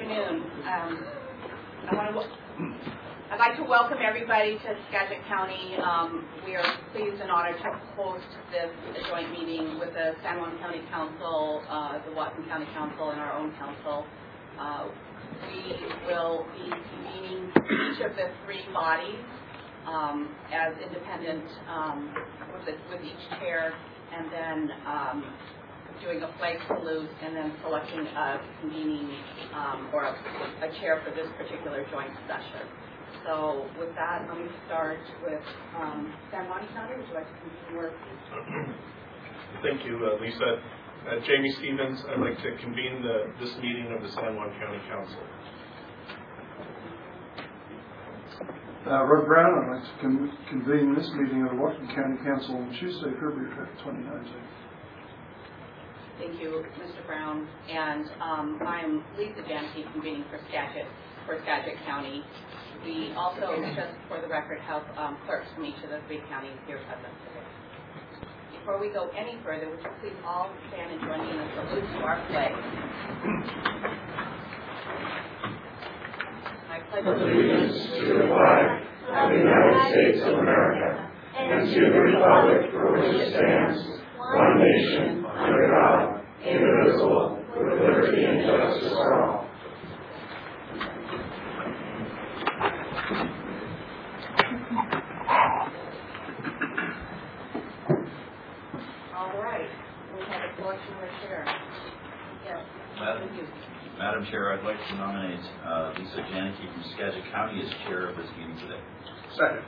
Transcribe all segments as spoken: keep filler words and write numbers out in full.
afternoon. Um, I want to, I'd like to welcome everybody to Skagit County. Um, we are pleased and honored to host this joint meeting with the San Juan County Council, uh, the Whatcom County Council, and our own council. Uh, we will be convening each of the three bodies um, as independent um, with, the, with each chair, and then um, doing a flag salute, and then selecting a convening um, or a, a chair for this particular joint session. So with that, let me start with um, San Juan County. Would you like to convene your Thank you, uh, Lisa. Uh, Jamie Stevens, I'd like to convene the, this meeting of the San Juan County Council. Uh, Rod Brown, I'd like to con convene this meeting of the Whatcom County Council on Tuesday, February fifth, twenty nineteen. Thank you, Mister Brown. And um, I'm Lisa Janicki, convening for Skagit, for Skagit County. We also, just for the record, have um, clerks from each of the three counties here present today. Before we go any further, would you please all stand and join me in a salute to our flag? I pledge allegiance to the flag of the United States of America and to the republic for which it stands, one nation, under God, indivisible, with liberty and justice for all. All right. We have a selection of a chair. Yes. Madam, Madam Chair, I'd like to nominate uh, Lisa Janicki from Skagit County as chair of this meeting today. Second.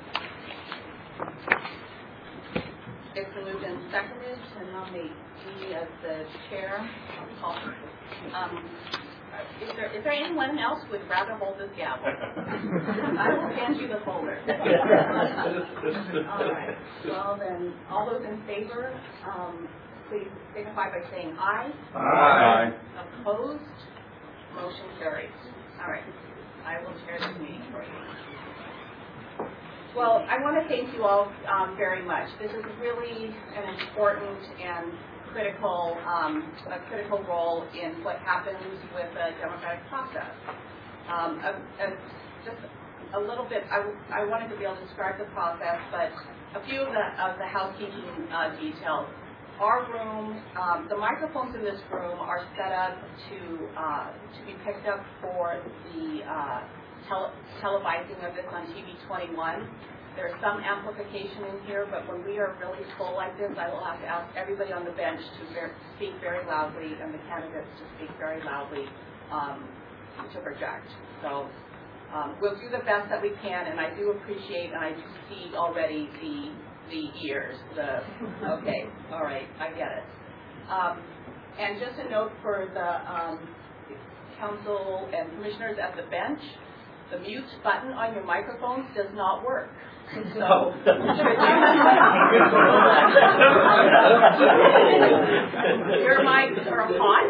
It's been moved and seconded to nominate me as the chair. Um, is, there, is there anyone else who would rather hold this gavel? I will hand you the folder. All right. Well, then, all those in favor, um, please signify by saying aye. Aye. Opposed? Motion carries. All right. I will chair this meeting for you. Well, I want to thank you all um, very much. This is really an important and critical, um, a critical role in what happens with the democratic process. Um, a, a, just a little bit, I, I wanted to be able to describe the process, but a few of the, of the housekeeping uh, details. Our room, um, the microphones in this room are set up to uh, to be picked up for the uh, tele televising of this on T V twenty-one. There's some amplification in here, but when we are really full like this, I will have to ask everybody on the bench to ver speak very loudly and the candidates to speak very loudly um, to project. So um, we'll do the best that we can, and I do appreciate, and I do see already the the ears, the, okay, all right, I get it. Um, and just a note for the um, council and commissioners at the bench, the mute button on your microphones does not work. So, your mics are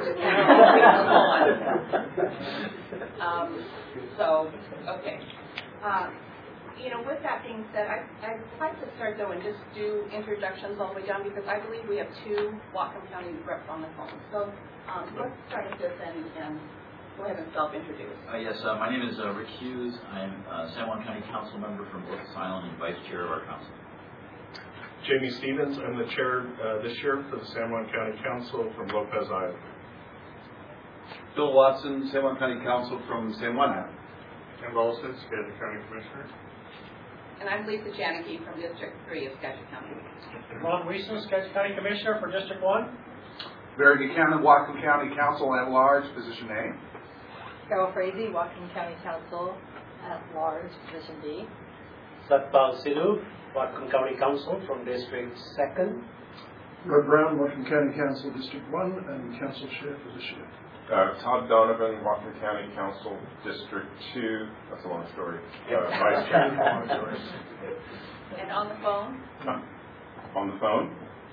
hot. um, so, okay. Uh, You know, with that being said, I, I'd like to start, though, and just do introductions all the way down, because I believe we have two Whatcom County reps on the phone. So um, let's start with this and, and go ahead and self-introduce. Uh, yes, uh, my name is uh, Rick Hughes. I'm uh, San Juan County Council member from Locust Island and vice chair of our council. Jamie Stevens, I'm the chair uh, this year for the San Juan County Council from Lopez Island. Bill Watson, San Juan County Council from San Juan Island. Ken Olson, Skagit County Commissioner. And I'm Lisa Janicki from District three of Skagit County. Ron Wiesen, Skagit County Commissioner for District one. Barry Buchanan, Whatcom County Council at Large, Position A. Carol Frazee, Whatcom County Council at Large, Position B. Satpal Sidhu, Whatcom County Council from District second. Rod Brown, Whatcom County Council, District one, and Council Chair for this year. Uh, Todd Donovan, Whatcom County Council, District two. That's a long story. Uh, Vice Chair. Long story. And on the phone? Uh, on the phone?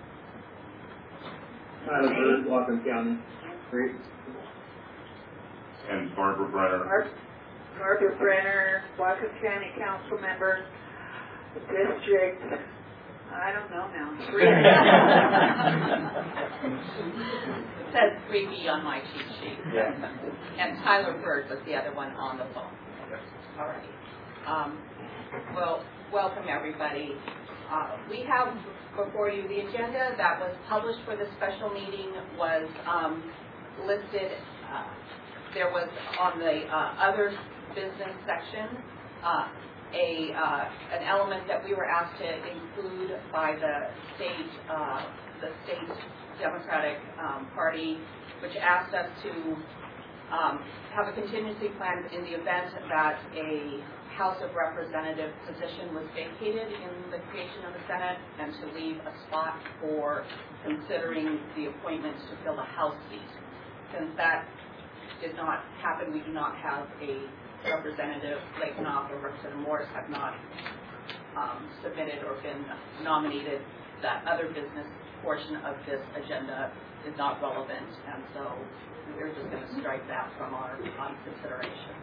Tyler Bird, Whatcom County. Great. And Barbara Brenner. Bar Barbara Brenner, Whatcom County Council member, District I don't know now. It says three B on my cheat sheet. Yeah. And Tyler Bird was the other one on the phone. All right. Um, well, welcome everybody. Uh, we have before you the agenda that was published for this special meeting was um, listed. Uh, there was on the uh, other business section uh, a uh, an element that we were asked to include by the state uh, the state Democratic um, Party, which asked us to um, have a contingency plan in the event that a House of Representative position was vacated in the creation of the Senate, and to leave a spot for considering the appointments to fill the House seat. Since that did not happen, we do not have a Representative Lakenoff or Representative Morris have not um, submitted or been nominated. That other business portion of this agenda is not relevant, and so we're just going to strike that from our um, consideration.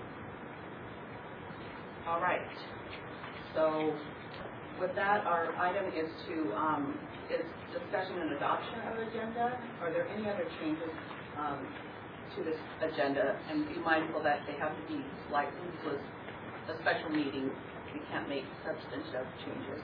All right. So with that, our item is to um, is discussion and adoption of agenda. Are there any other changes um, to this agenda? And be mindful that they have to be slight. This was a special meeting. We can't make substantive changes.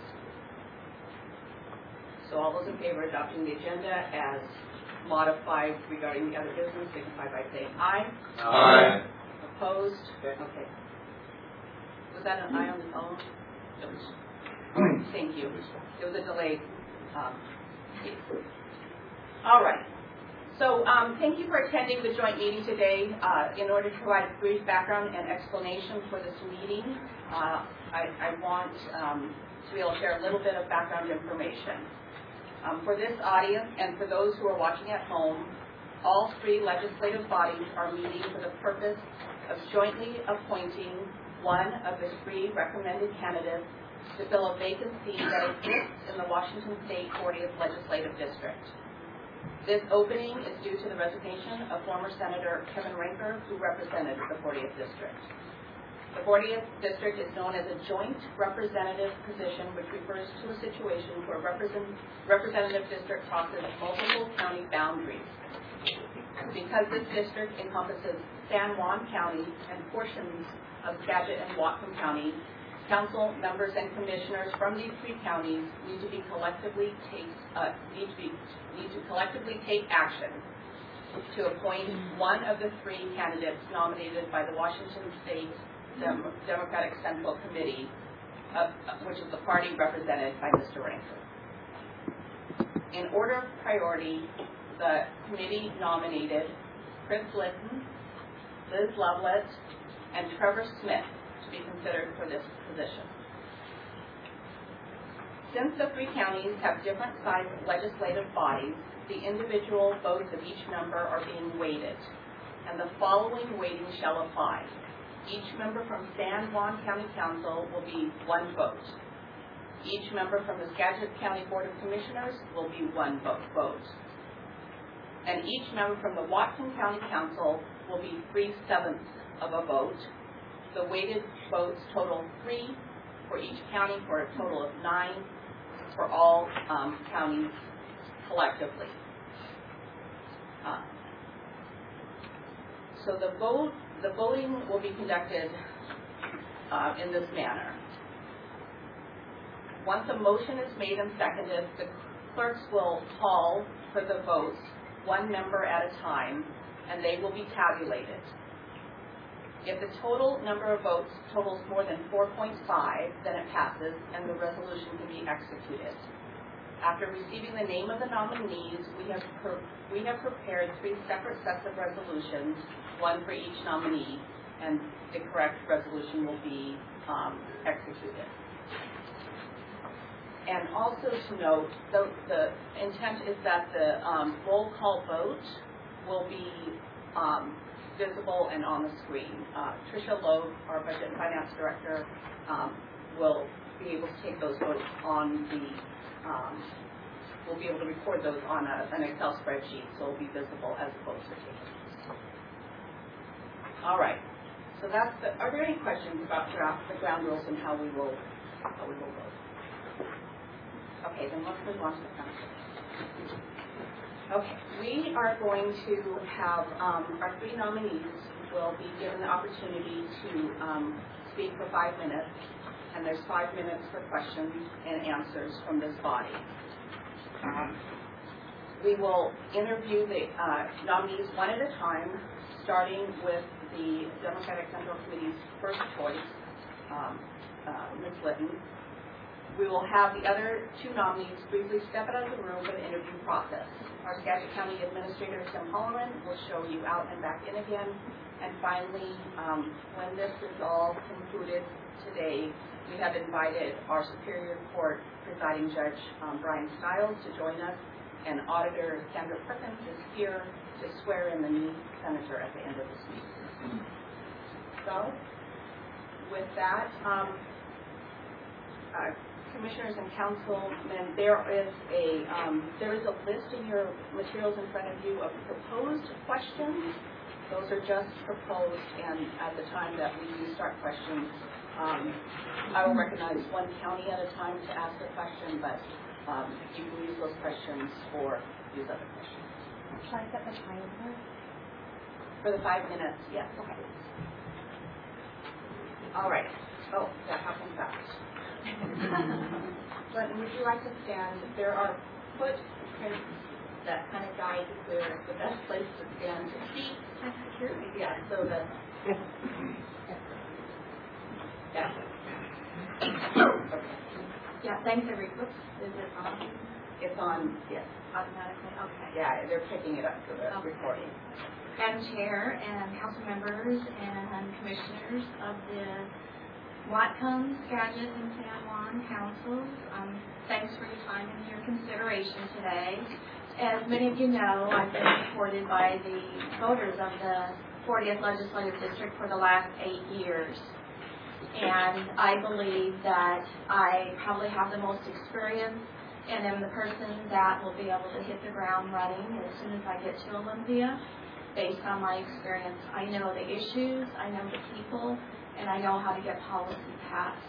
So all those in favor of adopting the agenda as modified regarding the other business, signify by saying aye. Aye. Opposed? Okay. Was that an aye on the phone? It was. Thank you. It was a delayed um, case. All right. So um, thank you for attending the joint meeting today. Uh, in order to provide a brief background and explanation for this meeting, uh, I, I want um, to be able to share a little bit of background information. Um, for this audience and for those who are watching at home, all three legislative bodies are meeting for the purpose of jointly appointing one of the three recommended candidates to fill a vacancy that exists in the Washington State fortieth Legislative District. This opening is due to the resignation of former Senator Kevin Ranker, who represented the fortieth District. The fortieth District is known as a joint representative position, which refers to a situation where represent, representative district crosses multiple county boundaries. Because this district encompasses San Juan County and portions of Skagit and Whatcom County, council members and commissioners from these three counties need to be collectively take uh, need to be need to collectively take action to appoint one of the three candidates nominated by the Washington State Dem Democratic Central Committee, uh, which is the party represented by Mister Ranker. In order of priority, the committee nominated Chris Litton, Liz Lovelett, and Trevor Smith to be considered for this position. Since the three counties have different sized legislative bodies, the individual votes of each member are being weighted, and the following weighting shall apply. Each member from San Juan County Council will be one vote. Each member from the Skagit County Board of Commissioners will be one vote. vote. And each member from the Whatcom County Council will be three-sevenths of a vote. The weighted votes total three for each county, for a total of nine for all um, counties collectively. Uh, so the vote, the voting will be conducted uh, in this manner. Once a motion is made and seconded, the clerks will call for the votes, one member at a time, and they will be tabulated. If the total number of votes totals more than four point five, then it passes and the resolution can be executed. After receiving the name of the nominees, we have, we have prepared three separate sets of resolutions, one for each nominee, and the correct resolution will be um, executed. And also to note, the, the intent is that the um, roll call vote will be um, visible and on the screen. Uh, Tricia Loeb, our Budget and Finance Director, um, will be able to take those votes on the, um, we'll be able to record those on a, an Excel spreadsheet, so it'll be visible as the votes are taken. All right. So that's the, are there any questions about draft, the ground rules and how we will, how we will vote? Okay, then let's move on to the council. Okay, we are going to have um, our three nominees will be given the opportunity to um, speak for five minutes, and there's five minutes for questions and answers from this body. Um, we will interview the uh, nominees one at a time, starting with the Democratic Central Committee's first choice, um, uh, Miz Litton. We will have the other two nominees briefly step out of the room for the interview process. Our Skagit County Administrator, Tim Holloran, will show you out and back in again. And finally, um, when this is all concluded today, we have invited our Superior Court presiding judge, um, Brian Stiles, to join us, and Auditor Sandra Perkins is here to swear in the new senator at the end of this meeting. So, with that, um, uh, Commissioners and Councilmen, there is a um, there is a list in your materials in front of you of proposed questions. Those are just proposed, and at the time that we do start questions, um, I will recognize one county at a time to ask a question, but um, you can use those questions for these other questions. Should I set the timer? For the five minutes, yes. Okay. All right. Oh, that happened fast. But would you like to stand? There are footprints that kind of guide where the best place to stand to speak. Security. Yeah, so the yeah. Okay. Yeah, thanks every oops. Is it on? It's on, yes. Automatically? Okay. Yeah, they're picking it up for the Okay. recording. Madam Chair and council members and commissioners of the Whatcom, Skagit, and San Juan councils, um, thanks for your time and your consideration today. As many of you know, I've been supported by the voters of the fortieth Legislative District for the last eight years. And I believe that I probably have the most experience and am the person that will be able to hit the ground running as soon as I get to Olympia based on my experience. I know the issues, I know the people, and I know how to get policy passed.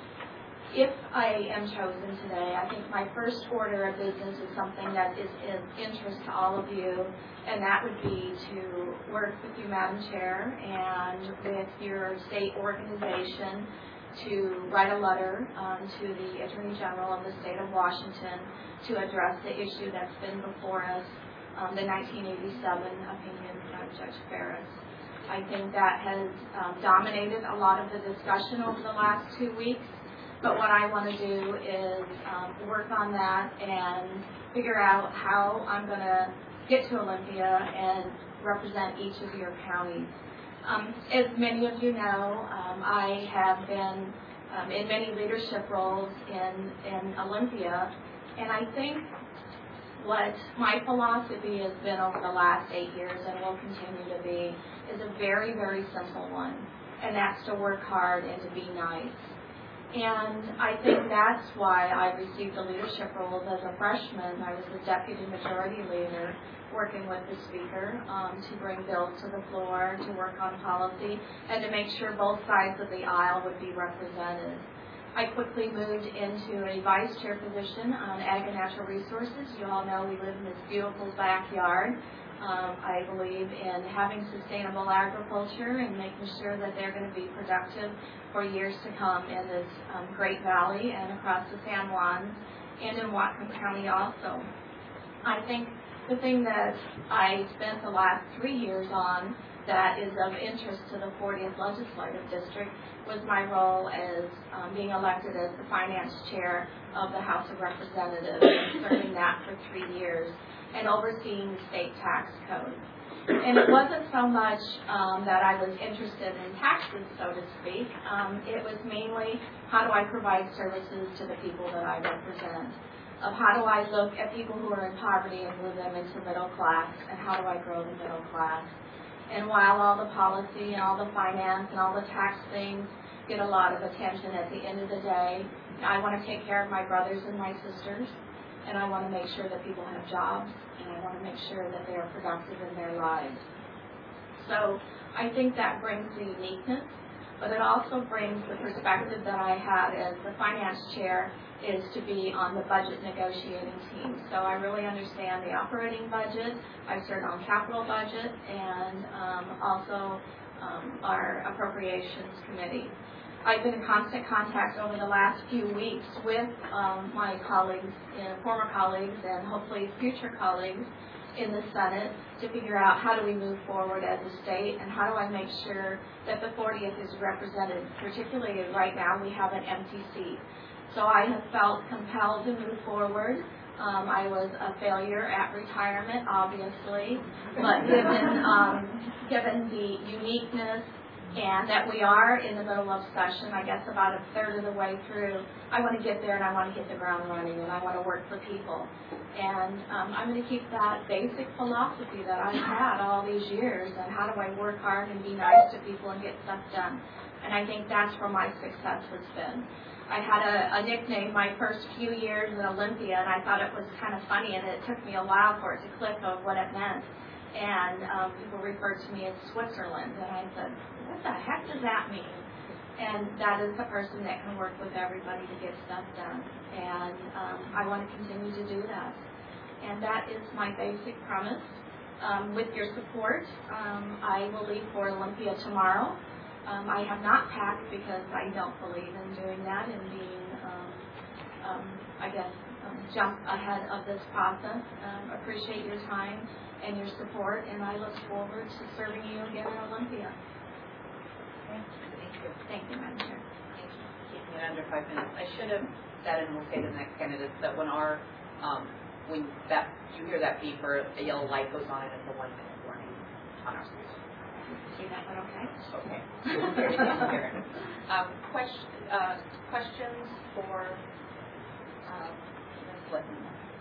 If I am chosen today, I think my first order of business is something that is in interest to all of you, and that would be to work with you, Madam Chair, and with your state organization to write a letter um, to the Attorney General of the state of Washington to address the issue that's been before us, um, the nineteen eighty-seven opinion from Judge Ferris. I think that has um, dominated a lot of the discussion over the last two weeks. But what I want to do is um, work on that and figure out how I'm going to get to Olympia and represent each of your counties. Um, as many of you know, um, I have been um, in many leadership roles in, in Olympia, and I think what my philosophy has been over the last eight years and will continue to be is a very, very simple one, and that's to work hard and to be nice. And I think that's why I received the leadership roles as a freshman. I was the deputy majority leader working with the speaker um, to bring bills to the floor, to work on policy, and to make sure both sides of the aisle would be represented. I quickly moved into a vice chair position on Ag and Natural Resources. You all know we live in this beautiful backyard. Um, I believe in having sustainable agriculture and making sure that they're going to be productive for years to come in this um, great valley and across the San Juan and in Whatcom County also. I think the thing that I spent the last three years on that is of interest to the fortieth Legislative District was my role as um, being elected as the finance chair of the House of Representatives, serving that for three years, and overseeing the state tax code. And it wasn't so much um, that I was interested in taxes, so to speak. Um, it was mainly how do I provide services to the people that I represent. Of how do I look at people who are in poverty and move them into middle class, and how do I grow the middle class. And while all the policy and all the finance and all the tax things get a lot of attention, at the end of the day, I want to take care of my brothers and my sisters, and I want to make sure that people have jobs, and I want to make sure that they are productive in their lives. So I think that brings the uniqueness but it also brings the perspective that I had as the finance chair is to be on the budget negotiating team. So I really understand the operating budget. I've served on capital budget and um, also um, our appropriations committee. I've been in constant contact over the last few weeks with um, my colleagues, uh, former colleagues, and hopefully future colleagues in the Senate to figure out how do we move forward as a state and how do I make sure that the fortieth is represented, particularly right now we have an empty seat. So I have felt compelled to move forward. Um, I was a failure at retirement, obviously, but given, um, given the uniqueness and that we are in the middle of session, I guess about a third of the way through, I want to get there and I want to hit the ground running and I want to work for people. And um, I'm going to keep that basic philosophy that I've had all these years and how do I work hard and be nice to people and get stuff done. And I think that's where my success has been. I had a, a nickname my first few years at Olympia, and I thought it was kind of funny, and it took me a while for it to click of what it meant. And um, people referred to me as Switzerland, and I said, what the heck does that mean? And that is the person that can work with everybody to get stuff done. And um, I want to continue to do that. And that is my basic premise. Um, with your support, um, I will leave for Olympia tomorrow. Um, I have not packed because I don't believe in doing that and being, um, um, I guess, um, jump ahead of this process. Um, appreciate your time and your support, and I look forward to serving you again in Olympia. Thank you. Thank you, Madam Chair. Thank you for keeping it under five minutes. I should have said, and we'll say to the next candidates, that when our, um, when that you hear that beep or a yellow light goes on, it's a one-minute warning on our screen. See that one okay? Okay. um, question, uh, questions for uh, Miz Litton?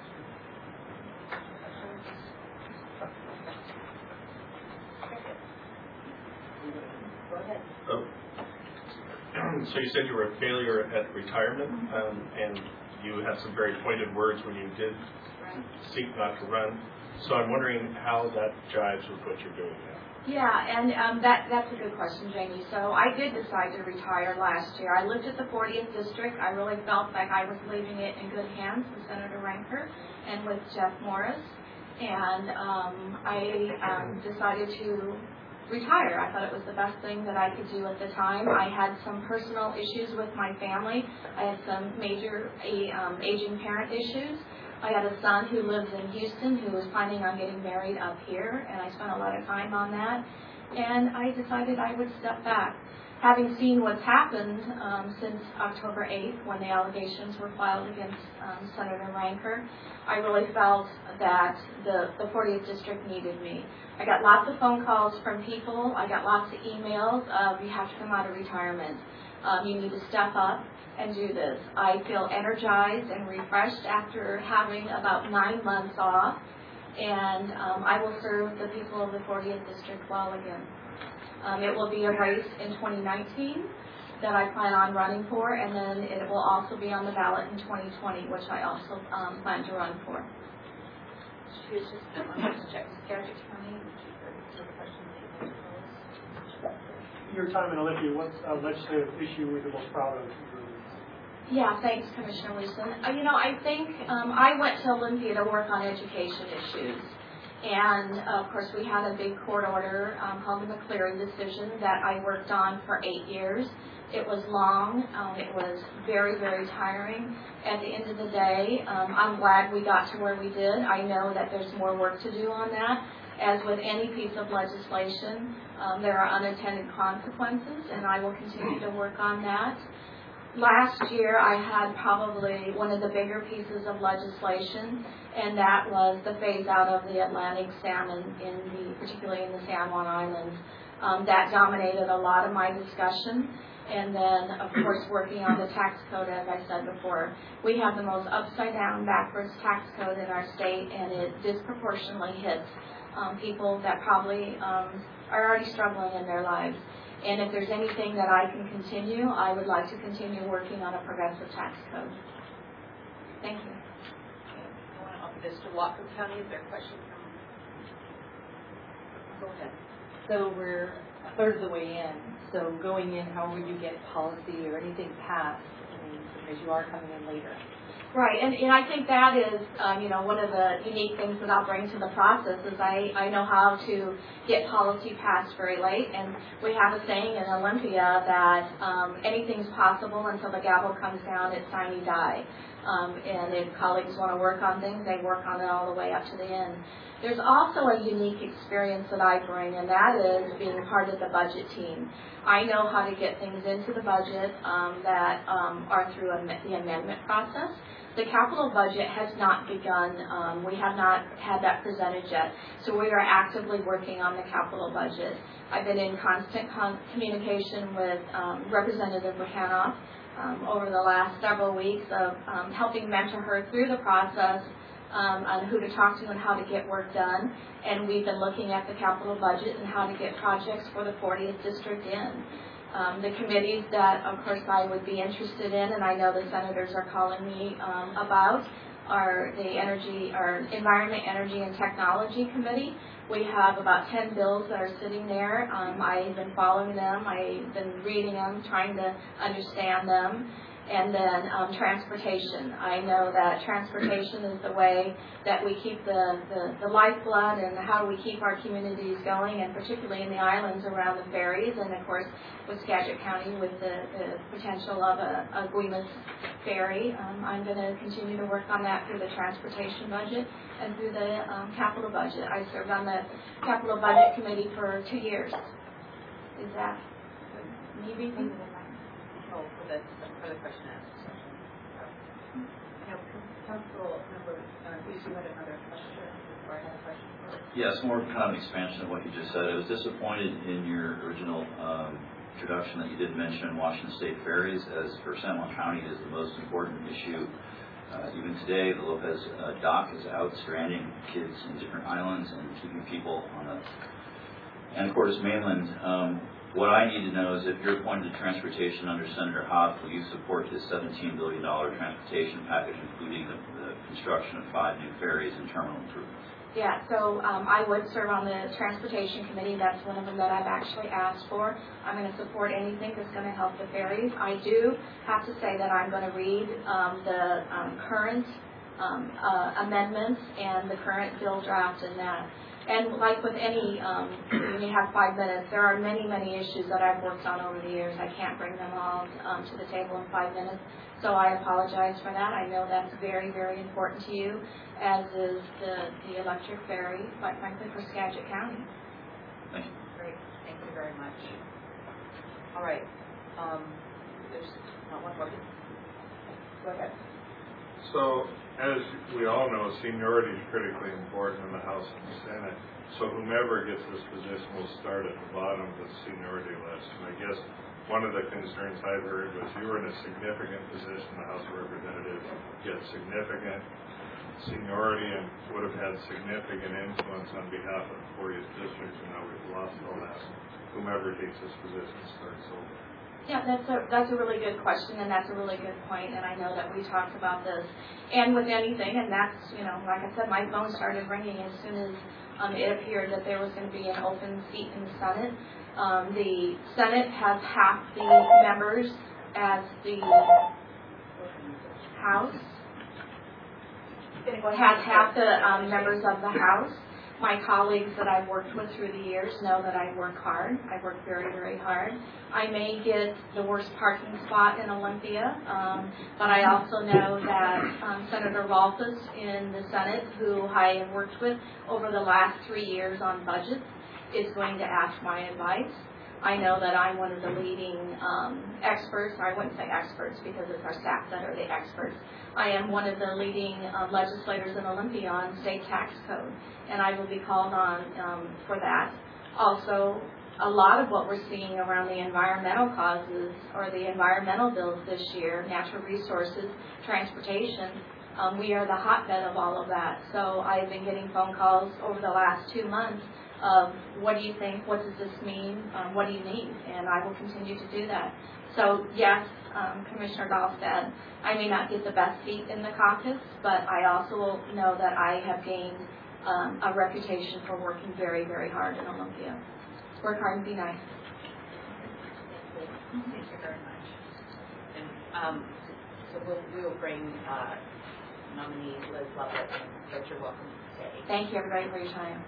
Go ahead. Oh. So you said you were a failure at retirement, um, and you had some very pointed words when you did Right. seek not to run. So I'm wondering how that jives with what you're doing now. Yeah, and um, that that's a good question, Jamie. So I did decide to retire last year. I looked at the fortieth district. I really felt like I was leaving it in good hands with Senator Ranker and with Jeff Morris. And um, I um, decided to retire. I thought it was the best thing that I could do at the time. I had some personal issues with my family. I had some major um, aging parent issues. I had a son who lives in Houston who was planning on getting married up here, and I spent a lot of time on that. And I decided I would step back. Having seen what's happened um, since October eighth, when the allegations were filed against um, Senator Ranker, I really felt that the, the fortieth District needed me. I got lots of phone calls from people. I got lots of emails of, you have to come out of retirement. Um, you need to step up and do this. I feel energized and refreshed after having about nine months off, and um, I will serve the people of the fortieth District well again. Um, it will be a race in twenty nineteen that I plan on running for, and then it will also be on the ballot in twenty twenty, which I also um, plan to run for. She was just going to check Skagit County. Your time in Olympia, what uh, legislative issue were you the most proud of? Yeah, thanks, Commissioner Wilson. Uh, you know, I think um, I went to Olympia to work on education issues. And, uh, of course, we had a big court order um, called the McCleary decision that I worked on for eight years. It was long. Um, it was very, very tiring. At the end of the day, um, I'm glad we got to where we did. I know that there's more work to do on that. As with any piece of legislation, um, there are unintended consequences, and I will continue to work on that. Last year, I had probably one of the bigger pieces of legislation, and that was the phase out of the Atlantic salmon, in the, particularly in the San Juan Islands. Um, that dominated a lot of my discussion. And then, of course, working on the tax code, as I said before. We have the most upside-down, backwards tax code in our state, and it disproportionately hits um, people that probably um, are already struggling in their lives. And if there's anything that I can continue, I would like to continue working on a progressive tax code. Thank you. Okay. I want to offer this to Whatcom County. Is there a question from? Go ahead. So we're a third of the way in. So going in, however you get policy or anything passed, I mean, because you are coming in later. Right, and, and I think that is, um, you know, one of the unique things that I'll bring to the process is I, I know how to get policy passed very late, and we have a saying in Olympia that um, anything's possible until the gavel comes down, it's sine die. Um, and if colleagues want to work on things, they work on it all the way up to the end. There's also a unique experience that I bring, and that is being part of the budget team. I know how to get things into the budget um, that um, are through am- the amendment process. The capital budget has not begun. Um, we have not had that presented yet. So we are actively working on the capital budget. I've been in constant con- communication with um, Representative Buchanan um, over the last several weeks of um, helping mentor her through the process um, on who to talk to and how to get work done. And we've been looking at the capital budget and how to get projects for the fortieth district in. Um, the committees that, of course, I would be interested in, and I know the senators are calling me um, about, are the energy, or Environment, Energy, and Technology Committee. We have about ten bills that are sitting there. Um, I've been following them. I've been reading them, trying to understand them. And then um, transportation. I know that transportation is the way that we keep the, the, the lifeblood, and how do we keep our communities going, and particularly in the islands around the ferries, and of course with Skagit County with the, the potential of a, a Guimas ferry. Um, I'm going to continue to work on that through the transportation budget and through the um, capital budget. I served on the capital budget committee for two years. Is that me being? Oh, for the, for the question asked. Now, Council Member, uh, please, you had another question, or I had a question for you? Yes, more kind of an expansion of what you just said. I was disappointed in your original um, introduction that you didn't mention Washington State ferries, as for San Juan County it is the most important issue. Uh, even today, the Lopez uh, dock is out stranding kids in different islands and keeping people on the Anacortes mainland. Um, What I need to know is if you're appointed to transportation under Senator Hobbs, will you support this seventeen billion dollars transportation package, including the, the construction of five new ferries and terminal improvements? Yeah, so um, I would serve on the transportation committee. That's one of them that I've actually asked for. I'm going to support anything that's going to help the ferries. I do have to say that I'm going to read um, the um, current um, uh, amendments and the current bill draft and that. And like with any, um, when you have five minutes, there are many, many issues that I've worked on over the years. I can't bring them all um, to the table in five minutes, so I apologize for that. I know that's very, very important to you, as is the, the electric ferry, quite frankly, for Skagit County. Thank you. Great, thank you very much. All right, um, there's not one more. Go ahead. So, as we all know, seniority is critically important in the House and the Senate. So whomever gets this position will start at the bottom of the seniority list. And I guess one of the concerns I've heard was you were in a significant position in the House of Representatives, you had significant seniority and would have had significant influence on behalf of the fortieth district, and now we've lost all that. Whomever takes this position starts over. Yeah, that's a that's a really good question, and that's a really good point, and I know that we talked about this. And with anything, and that's, you know, like I said, my phone started ringing as soon as um, it appeared that there was going to be an open seat in the Senate. Um, the Senate has half the members as the House. Has half the um, members of the House. My colleagues that I've worked with through the years know that I work hard. I work very, very hard. I may get the worst parking spot in Olympia, um, but I also know that um, Senator Rolfes in the Senate, who I have worked with over the last three years on budgets, is going to ask my advice. I know that I'm one of the leading um, experts, or I wouldn't say experts because it's our staff that are the experts. I am one of the leading uh, legislators in Olympia on state tax code, and I will be called on um, for that. Also, a lot of what we're seeing around the environmental causes or the environmental bills this year, natural resources, transportation, um, we are the hotbed of all of that. So I've been getting phone calls over the last two months of what do you think, what does this mean, um, what do you need, and I will continue to do that. So yes, um, Commissioner Dahlstad, I may not get the best seat in the caucus, but I also know that I have gained um, a reputation for working very, very hard in Olympia. Work hard and be nice. Thank you very much. And um, so we'll, we will bring uh, nominee Liz Lovett, but you're welcome to stay. Thank you, everybody, for your time.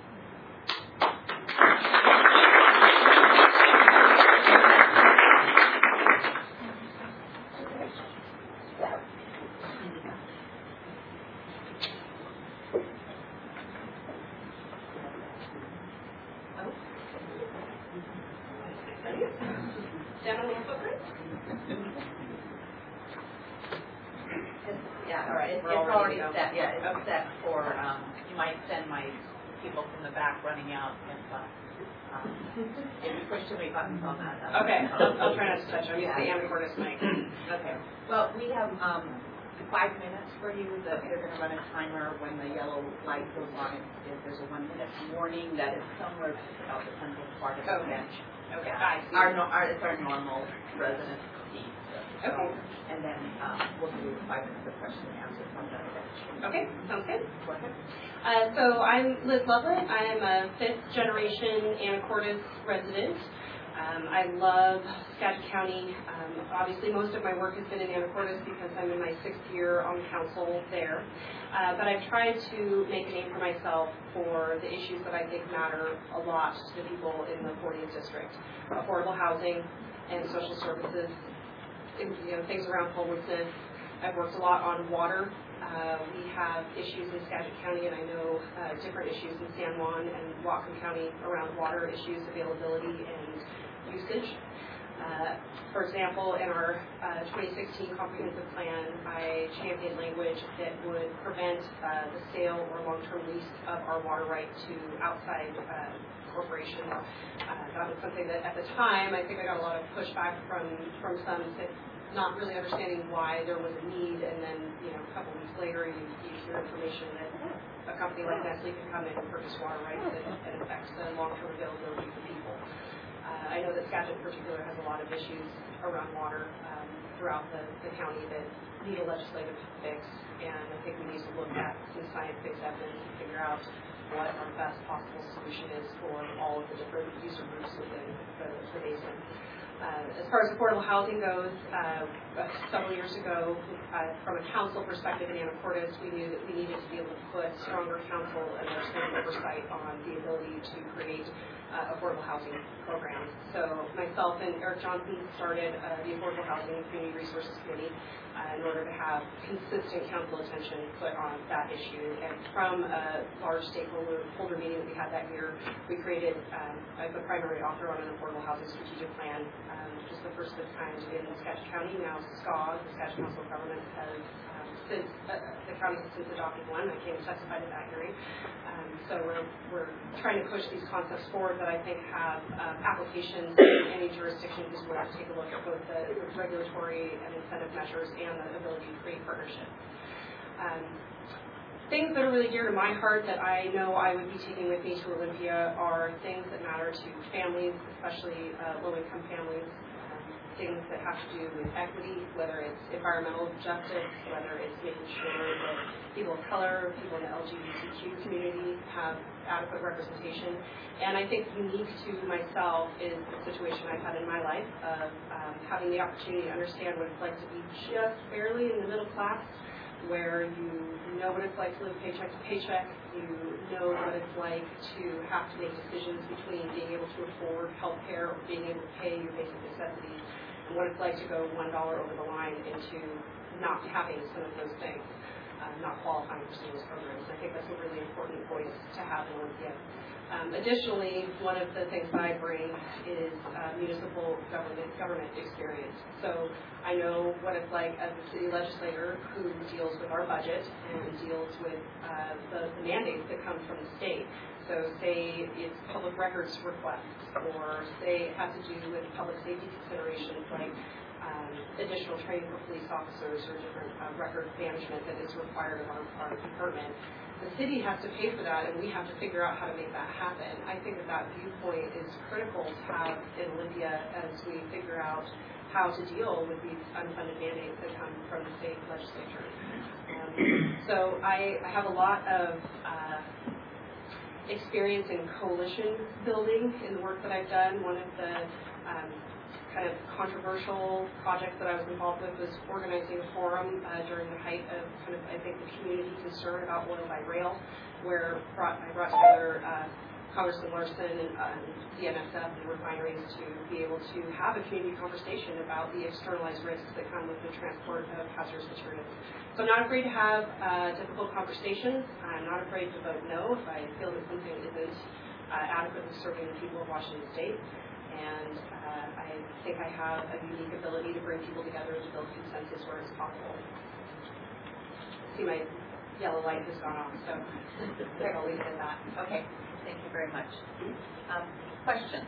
Yeah, all right. It's, it's already set. Yeah, it's set for. Um, you might send my people from the back running out if, uh, um, if you push too many buttons on that. Uh, Okay, I'll, I'll try not to touch. I'm used to the Yeah. Anacortes mic. Okay. Well, we have um, five minutes for you. That they're going to run a timer when the yellow light goes on. If there's a one-minute warning, that is somewhere about the central part of the Okay. bench. Okay. Yeah. I see. Our, no, our it's our normal resident seat. So, Okay. And then um, we'll do five minutes of question and answer from the bench. Okay, sounds good. Go ahead. Uh, so I'm Liz Lovett. I am a fifth generation Anacortes resident. Um, I love Skagit County. Um, obviously, most of my work has been in Anacortes because I'm in my sixth year on the council there. Uh, but I've tried to make a name for myself for the issues that I think matter a lot to the people in the fortieth district: affordable housing and social services. You know, things around homelessness. I've worked a lot on water. Uh, we have issues in Skagit County, and I know uh, different issues in San Juan and Whatcom County around water issues, availability, and usage. Uh, for example, in our uh, twenty sixteen comprehensive plan, I championed language that would prevent uh, the sale or long-term lease of our water right to outside uh, corporations. Uh, that was something that at the time, I think I got a lot of pushback from, from some that not really understanding why there was a need, and then, you know, a couple weeks later, you, you hear information that a company like Nestle can come in and purchase water rights and, and affect the long-term availability for people. Uh, I know that Skagit in particular has a lot of issues around water um, throughout the, the county that need a legislative fix, and I think we need to look at some scientific evidence and figure out what our best possible solution is for all of the different user groups within the, the basin. Uh, as far as affordable housing goes, uh, several years ago, uh, from a council perspective in Anacortes, we knew that we needed to be able to put stronger council and legislative oversight on the ability to create uh, affordable housing programs. So myself and Eric Johnson started uh, the Affordable Housing and Community Resources Committee uh, in order to have consistent council attention put on that issue. And from a large stakeholder meeting that we had that year, we created, um, as the primary author on an affordable housing strategic plan, um, which is the first of its kind in Skagit County. Now S C A, the Skagit Council of Government, has um, since uh, the county has since adopted one. I came and testified at that hearing. Um, so we're we're trying to push these concepts forward that I think have um, applications in any jurisdiction who's willing to take a look at both the regulatory and incentive measures and the ability to create partnerships. Um, things that are really dear to my heart that I know I would be taking with me to Olympia are things that matter to families, especially uh, low-income families. Things that have to do with equity, whether it's environmental justice, whether it's making sure that people of color, people in the L G B T Q community have adequate representation. And I think unique to myself is the situation I've had in my life of um, having the opportunity to understand what it's like to be just barely in the middle class, where you know what it's like to live paycheck to paycheck, you know what it's like to have to make decisions between being able to afford health care or being able to pay your basic necessities, and what it's like to go one dollar over the line into not having some of those things, uh, not qualifying for some of those programs. I think that's a really important voice to have in Olympia. Um, additionally, one of the things that I bring is uh, municipal government government experience. So I know what it's like as a city legislator who deals with our budget and deals with uh, the, the mandates that come from the state. So say it's public records requests, or say it has to do with public safety considerations like um, additional training for police officers or different uh, record management that is required of our, our department. The city has to pay for that, and we have to figure out how to make that happen. I think that that viewpoint is critical to have in Olympia as we figure out how to deal with these unfunded mandates that come from the state legislature. Um, so I, I have a lot of uh, experience in coalition building in the work that I've done. One of the um, kind of controversial projects that I was involved with was organizing a forum uh, during the height of kind of, I think, the community concern about oil by rail, where brought, I brought together uh, Congressman Larson and um, the N S F and refineries to be able to have a community conversation about the externalized risks that come with the transport of hazardous materials. So I'm not afraid to have uh, difficult conversations. I'm not afraid to vote no if I feel that something isn't uh, adequately serving the people of Washington State. And uh, I think I have a unique ability to bring people together to build consensus where it's possible. See, my yellow light has gone off, so I'll leave it at that. Okay, thank you very much. Um, questions?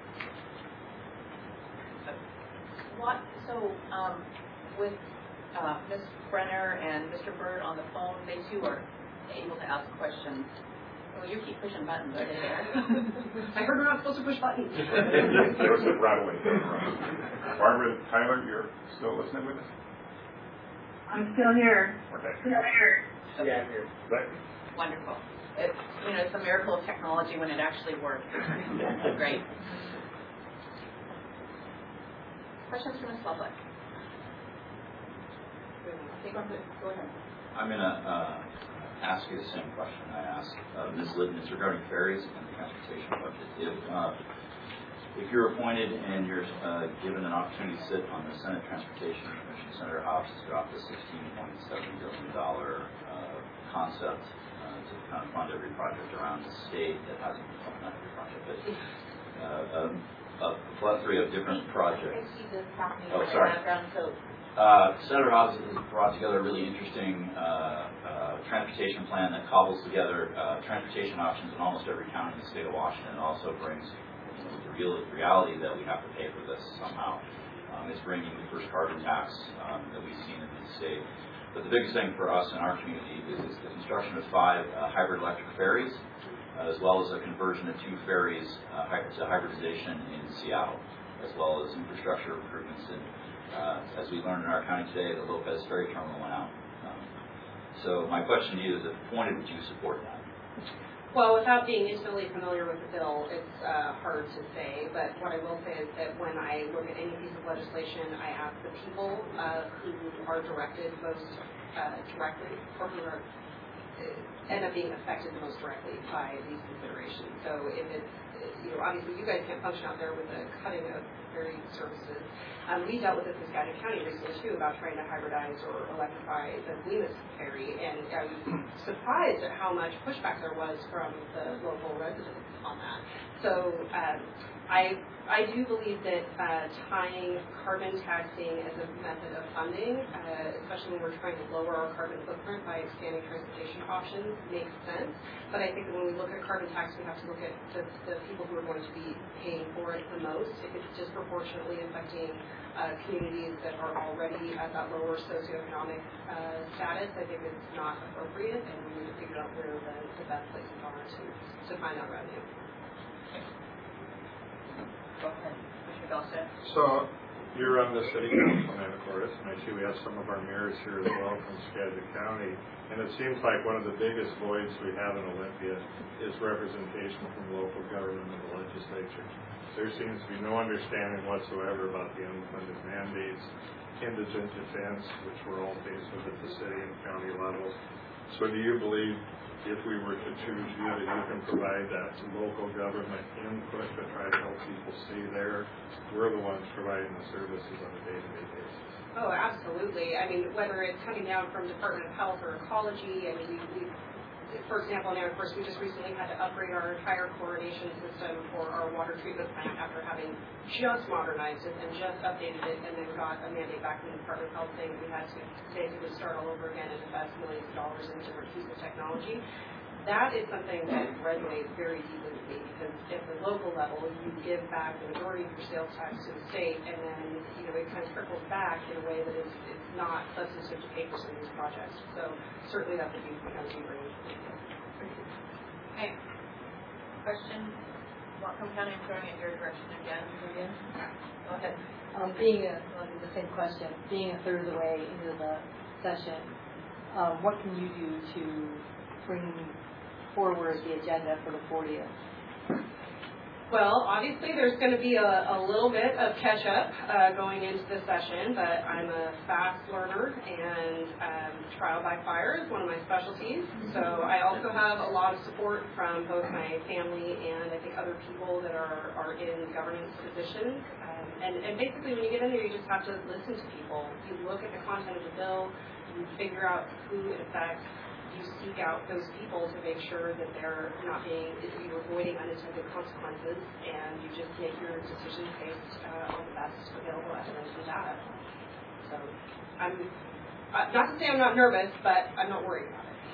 What, so um, with uh, Miz Brenner and Mister Byrd on the phone, they too are able to ask questions. Well, you keep pushing buttons, are they there? I heard we're not supposed to push buttons. There was a rattling. Barbara, Tyler, you're still listening with us? I'm still here. Okay. Still here. Okay. Yeah, I'm here. Right. Wonderful. It's, you know, it's a miracle of technology when it actually works. Great. Questions for Miz Loveland? Go ahead. I'm going to uh, ask you the same question I asked uh, Miz Liddon. It's regarding ferries and the transportation budget. If, uh, if you're appointed and you're uh, given an opportunity to sit on the Senate Transportation Commission, Senator Hobbs has got the sixteen point seven billion dollars uh, concept uh, to kind of fund every project around the state that hasn't been funded, not every project, but uh, um, a plethora of different projects. Oh, sorry. Uh, Senator Hobbs has brought together a really interesting uh, uh, transportation plan that cobbles together uh, transportation options in almost every county in the state of Washington. It also brings you know, the real reality that we have to pay for this somehow. Um, it's bringing the first carbon tax um, that we've seen in the state. But the biggest thing for us in our community is, is the construction of five uh, hybrid electric ferries, uh, as well as a conversion of two ferries uh, to hybridization in Seattle, as well as infrastructure improvements in Uh, as we learned in our county today, the Lopez Ferry Terminal went out. Um, so my question to you is, if appointed, would you support that? Well, without being intimately familiar with the bill, it's uh, hard to say. But what I will say is that when I look at any piece of legislation, I ask the people uh, who are directed most uh, directly, or who are, uh, end up being affected most directly by these considerations. So if it's, you know, obviously you guys can't function out there with a cutting of ferry services. Um, we dealt with this in Skagit County recently too about trying to hybridize or electrify the Glemis ferry, and I was surprised at how much pushback there was from the local residents on that. So um, I I do believe that uh, tying carbon taxing as a method of funding, uh, especially when we're trying to lower our carbon footprint by expanding transportation options, makes sense. But I think that when we look at carbon tax, we have to look at the, the people who are going to be paying for it the most. If it's disproportionately affecting uh, communities that are already at that lower socioeconomic uh, status, I think it's not appropriate, and we need to figure out where the, the best places are to, to find that revenue. Go ahead, Mister Gossett. So you're on the city council, man, of course, and I see we have some of our mayors here as well from Skagit County. And it seems like one of the biggest voids we have in Olympia is representation from local government and the legislature. There seems to be no understanding whatsoever about the unfunded mandates, indigent defense, which we're all faced with at the city and county levels. So do you believe, if we were to choose you, that you can provide that local government input to try to help people see there? We're the ones providing the services on a day-to-day basis. Oh, absolutely. I mean, whether it's coming down from Department of Health or Ecology, I mean, we, we for example, now, of course, we just recently had to upgrade our entire chlorination system for our water treatment plant after having just modernized it and just updated it, and then got a mandate back from the Department of Health saying we had to basically start all over again and invest millions of dollars in different pieces of technology. That is something that resonates very deeply with me, because at the local level, you give back the majority of your sales tax to the state, and then, you know, it kind of trickles back in a way that is, is not substantive to pay for some of these projects. So certainly that's a viewpoint I would be bringing to the table. Okay. Question? Whatcom County, I'm throwing it your direction again. Vivian? Go ahead. Um, being a, well, the same question, being a third of the way into the session, um, what can you do to bring forward the agenda for the fortieth? Well, obviously, there's going to be a, a little bit of catch-up uh, going into the session, but I'm a fast learner, and um, trial by fire is one of my specialties. So I also have a lot of support from both my family and I think other people that are, are in governance positions. Um, and, and basically, when you get in there, you just have to listen to people. You look at the content of the bill, you figure out who it affects. You seek out those people to make sure that they're not being, you're avoiding unintended consequences, and you just make your decisions based uh, on the best available evidence and data. So, I'm uh, not to say I'm not nervous, but I'm not worried about it.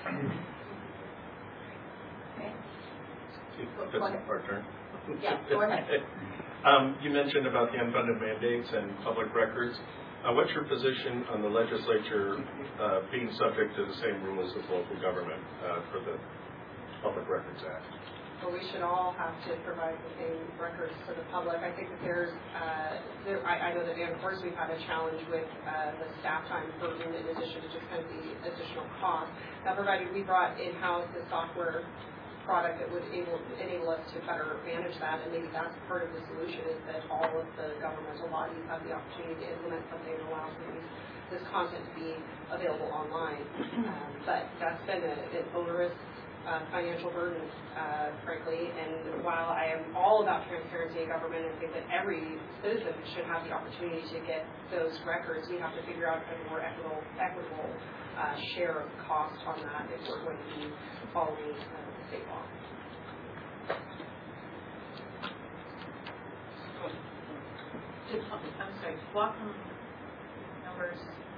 Okay. That's our turn. Yeah, go ahead. um, you mentioned about the unfunded mandates and public records. Uh, what's your position on the legislature uh, being subject to the same rules as local government uh, for the Public Records Act? Well, we should all have to provide the same records to the public. I think that there's, uh, there, I, I know that, of course, we've had a challenge with uh, the staff time burden in addition to just kind of the additional cost. Now, provided we brought in-house the software product that would able, enable us to better manage that, and maybe that's part of the solution, is that all of the governmental bodies have the opportunity to implement something that allows these, this content to be available online. Um, but that's been a, an onerous uh, financial burden, uh, frankly, and while I am all about transparency in government and think that every citizen should have the opportunity to get those records, we have to figure out a more equitable, equitable uh, share of the cost on that if we're going to be following uh, state law. I'm sorry, block numbers.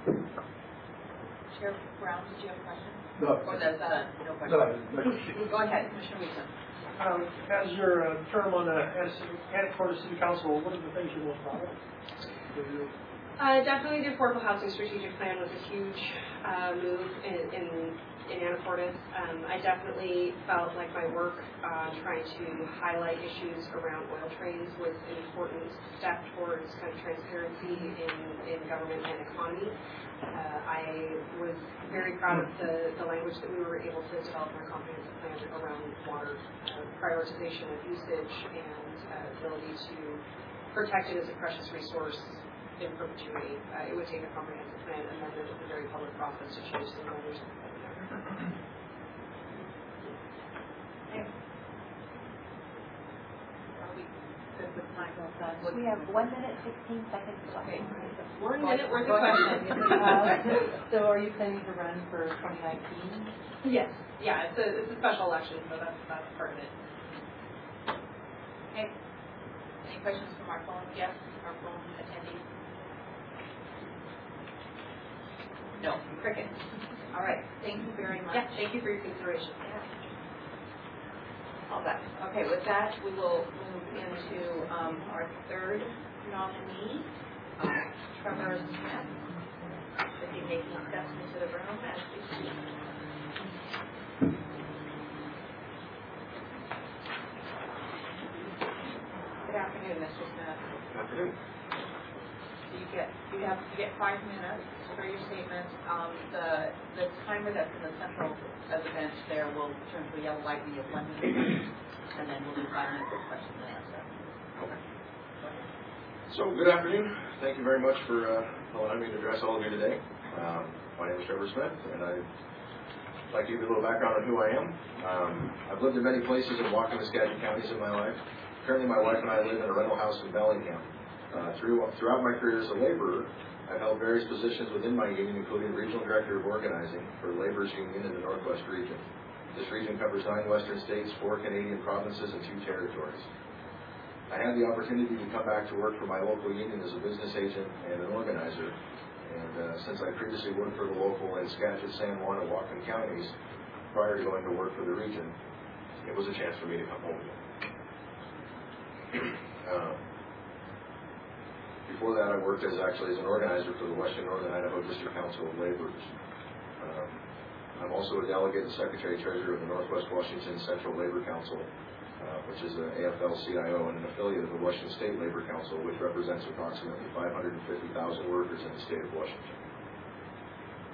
Chair Brown, did you have a question? No. Or does uh, no question? No. Go ahead, Commissioner Wiesen. Um, as your uh, term on the as Anacortes City Council, what are the things you're most proud of? Uh, definitely the Affordable Housing Strategic Plan was a huge uh, move in, in, in Anacortes. Um, I definitely felt like my work uh, trying to highlight issues around oil trains was an important step towards kind of transparency in, in government and economy. Uh, I was very proud of the, the language that we were able to develop in our comprehensive plan around water uh, prioritization of usage and uh, ability to protect it as a precious resource in perpetuity. Uh, it would take a comprehensive plan and then there's a very public process to change the language. We have one minute, sixteen seconds left. Okay. One minute worth of questions. uh, so are you planning to run for twenty nineteen? Yes. Yeah, it's a, it's a special election, so that's, that's part of it. Okay. Any questions from our phone? Yes, our phone attendees? No, cricket. All right. Thank you very much. Yeah, thank you for your consideration. Yeah. All that. Okay, with that, we will move into um, our third nominee, uh, Trevor Smith. Should be making steps into the room as we speak. Good afternoon, Mister Smith. Good afternoon. So you get you have you get five minutes for your statement. Um, the the timer that's in the central of the bench there will turn to a yellow light when you have one minute, and then we'll do five minutes for question and answer. Okay. So, good afternoon. Thank you very much for uh, allowing me to address all of you today. Um, my name is Trevor Smith, and I'd like to give you a little background on who I am. Um, I've lived in many places in Whatcom and Skagit counties in my life. Currently, my wife and I live in a rental house in Bellingham. Uh, through, throughout my career as a laborer, I've held various positions within my union, including Regional Director of Organizing for Laborers Union in the Northwest region. This region covers nine western states, four Canadian provinces, and two territories. I had the opportunity to come back to work for my local union as a business agent and an organizer. And uh, since I previously worked for the local in Skagit, San Juan, and Whatcom counties, prior to going to work for the region, it was a chance for me to come home again. uh, Before that, I worked as actually as an organizer for the Western Northern Idaho District Council of Laborers. Um, I'm also a delegate and secretary-treasurer of the Northwest Washington Central Labor Council, uh, which is an A F L C I O and an affiliate of the Washington State Labor Council, which represents approximately five hundred fifty thousand workers in the state of Washington.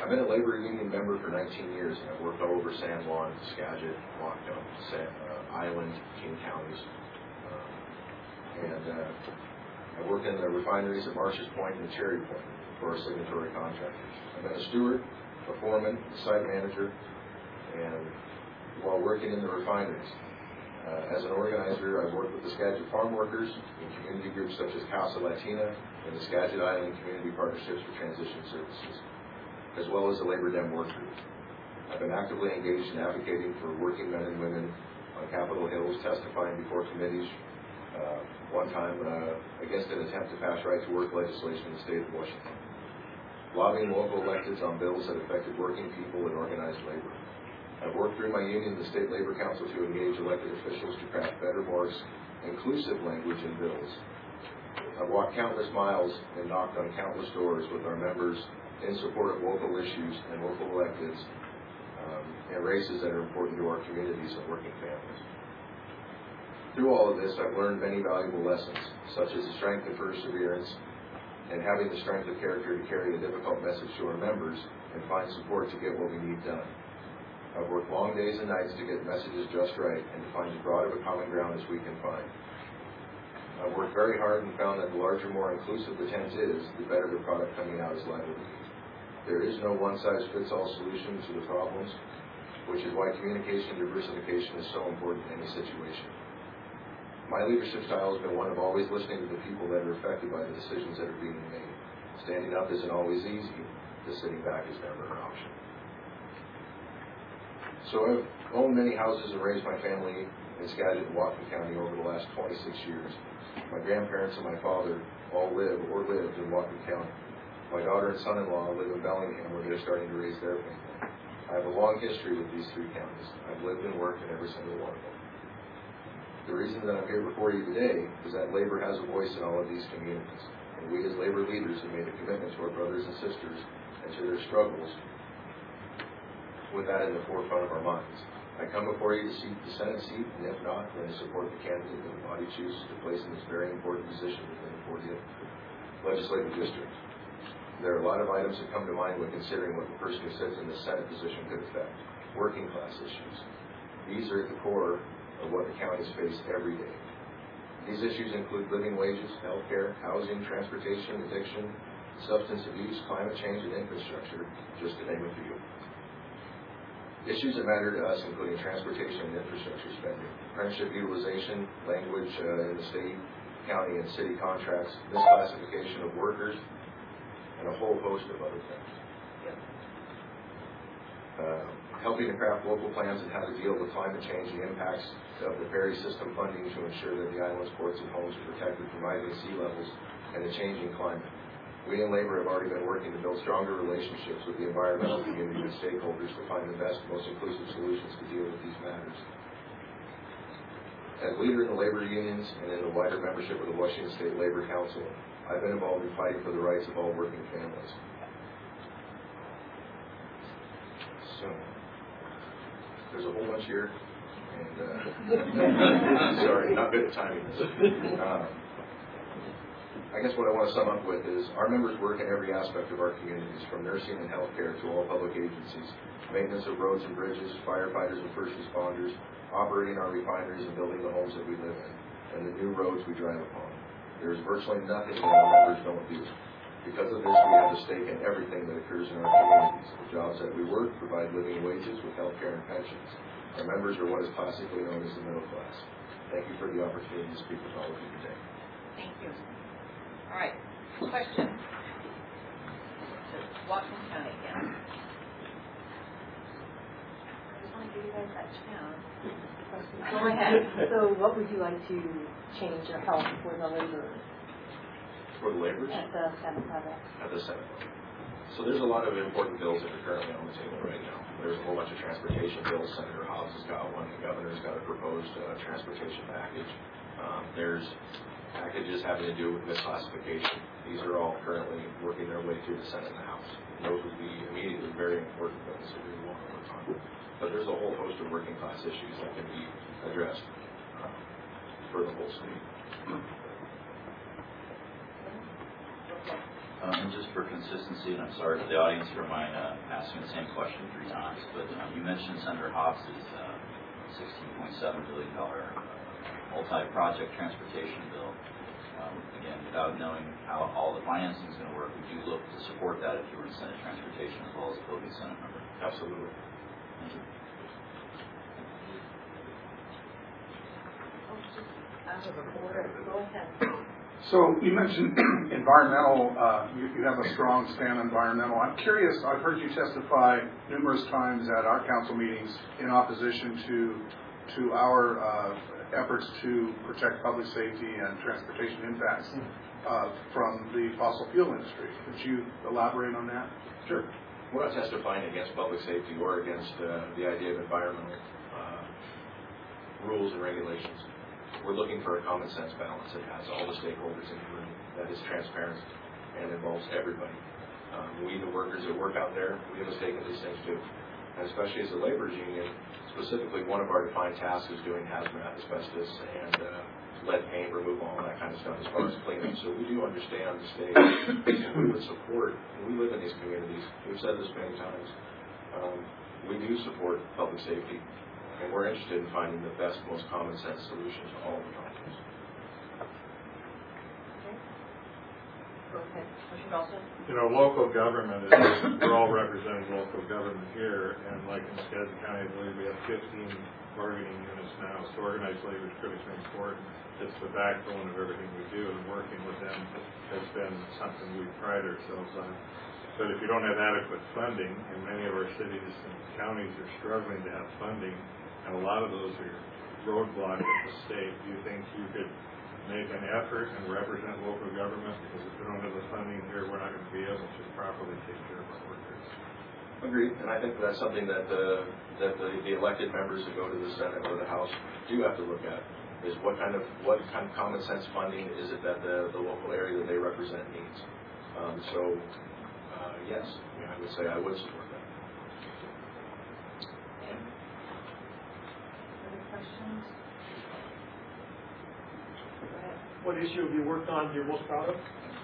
I've been a labor union member for nineteen years, and I've worked all over San Juan, Skagit, Whatcom, San, uh, Island, King counties. Um, and uh, I worked in the refineries at Marsh's Point and Cherry Point for our signatory contractors. I've been a steward, a foreman, a site manager, and while working in the refineries. Uh, as an organizer, I've worked with the Skagit farm workers in community groups such as Casa Latina and the Skagit Island Community Partnerships for Transition Services, as well as the Labor Dem Work Group. I've been actively engaged in advocating for working men and women on Capitol Hills, testifying before committees, uh, one time uh, against an attempt to pass right-to-work legislation in the state of Washington, lobbying local electeds on bills that affected working people and organized labor. I've worked through my union, the State Labor Council, to engage elected officials to craft better, more inclusive language in bills. I've walked countless miles and knocked on countless doors with our members in support of local issues and local electeds um, and races that are important to our communities and working families. Through all of this, I've learned many valuable lessons, such as the strength of perseverance and having the strength of character to carry a difficult message to our members and find support to get what we need done. I've worked long days and nights to get messages just right and to find as broad of a common ground as we can find. I've worked very hard and found that the larger, more inclusive the tent is, the better the product coming out is likely to be. There is no one-size-fits-all solution to the problems, which is why communication diversification is so important in any situation. My leadership style has been one of always listening to the people that are affected by the decisions that are being made. Standing up isn't always easy, just sitting back is never an option. So I've owned many houses and raised my family in Skagit and Whatcom County over the last twenty-six years. My grandparents and my father all live or lived in Whatcom County. My daughter and son-in-law live in Bellingham, where they're starting to raise their family. I have a long history with these three counties. I've lived and worked in every single one of them. The reason that I'm here before you today is that labor has a voice in all of these communities. And we as labor leaders have made a commitment to our brothers and sisters and to their struggles with that in the forefront of our minds. I come before you to seek the Senate seat, and if not, then to support the candidate that the body chooses to place in this very important position within the fortieth legislative district. There are a lot of items that come to mind when considering what the person who sits in the Senate position could affect. Working class issues. These are at the core of what the counties face every day. These issues include living wages, health care, housing, transportation, addiction, substance abuse, climate change, and infrastructure, just to name a few. Issues that matter to us, including transportation and infrastructure spending, apprenticeship utilization, language uh, in the state, county, and city contracts, misclassification of workers, and a whole host of other things. Uh, helping to craft local plans on how to deal with climate change and impacts of the ferry system funding to ensure that the island's ports and homes are protected from rising sea levels and the changing climate. We in labor have already been working to build stronger relationships with the environmental community and stakeholders to find the best, most inclusive solutions to deal with these matters. As leader in the labor unions and in the wider membership of the Washington State Labor Council, I've been involved in fighting for the rights of all working families. So, there's a whole bunch here, and uh, sorry, not good at timing this. Uh, I guess what I want to sum up with is our members work in every aspect of our communities, from nursing and healthcare to all public agencies, maintenance of roads and bridges, firefighters and first responders, operating our refineries and building the homes that we live in, and the new roads we drive upon. There is virtually nothing that our members don't do. Because of this, we have a stake in everything that occurs in our communities. The jobs that we work provide living wages with healthcare and pensions. Our members are what is classically known as the middle class. Thank you for the opportunity to speak with all of you today. Thank you. All right, question. Whatcom County again. I just want to give you guys that chance. Go ahead. So what would you like to change or help for the laborers? For the laborers? At the Senate level. At the Senate level. So there's a lot of important bills that are currently on the table right now. There's a whole bunch of transportation bills. Senator Hobbs has got one. The governor's got a proposed uh, transportation package. Um, there's packages having to do with misclassification. These are all currently working their way through the Senate and the House. And those would be immediately very important things that we want to work on. But there's a whole host of working class issues that can be addressed uh, for the whole state. Um, and just for consistency, and I'm sorry to the audience for my uh, asking the same question three times, but um, you mentioned Senator Hobbs's uh, sixteen point seven billion dollars multi-project transportation bill. Um, again, without knowing how all the financing is going to work, would you look to support that if you were in Senate Transportation as well as a voting Senate member? Absolutely. Thank you. Out of order. Go ahead. So you mentioned environmental, uh, you, you have a strong stand on environmental. I'm curious, I've heard you testify numerous times at our council meetings in opposition to to our uh, efforts to protect public safety and transportation impacts uh, from the fossil fuel industry. Could you elaborate on that? Sure. We're not testifying against public safety or against uh, the idea of environmental uh, rules and regulations. We're looking for a common sense balance that has all the stakeholders in the room, that is transparent and involves everybody. Um, we, the workers that work out there, we have a stake in these things too. And especially as a laborers union, specifically one of our defined tasks is doing hazmat, asbestos, and uh, lead paint removal, all that kind of stuff as far as cleanup. So we do understand the state, and we would support, and we live in these communities, we've said this many times, um, we do support public safety. And we're interested in finding the best, most common sense solution to all the problems. Okay. Go ahead. Commissioner Dawson? You know, local government is, we're all representing local government here, and like in Skagit County, I believe we have fifteen bargaining units now, so organized labor is critically important. It's the backbone of everything we do, and working with them has been something we pride ourselves on. But if you don't have adequate funding, and many of our cities and counties are struggling to have funding, and a lot of those are roadblocked at the state, do you think you could make an effort and represent local government? Because if we don't have the funding here, we're not going to be able to properly take care of our workers. Agreed, and I think that's something that the that the, the elected members that go to the Senate or the House do have to look at, is what kind of what kind of common sense funding is it that the, the local area that they represent needs. Um, so, uh, yes, yeah, I would say I would support that. Questions? What issue have you worked on you're most proud of?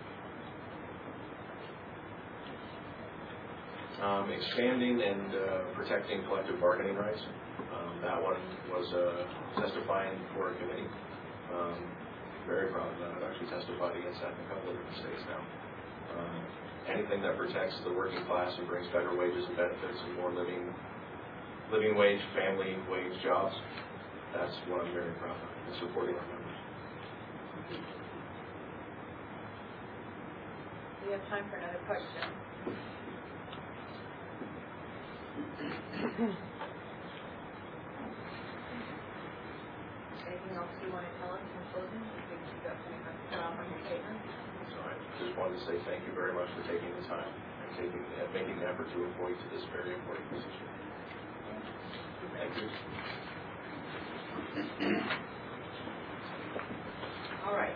Um, expanding and uh, protecting collective bargaining rights. Um, that one was uh, testifying for a committee. Um, very proud of that. I've actually testified against that in a couple of different states now. Um, anything that protects the working class and brings better wages and benefits and more living, living wage, family wage jobs. That's what I'm very proud of, and supporting our members. We have time for another question. Anything else you want to tell us in closing? I think you've got something to cut off on your statement. So I just wanted to say thank you very much for taking the time and taking and making the effort to appoint to this very important position. Thank you. All right.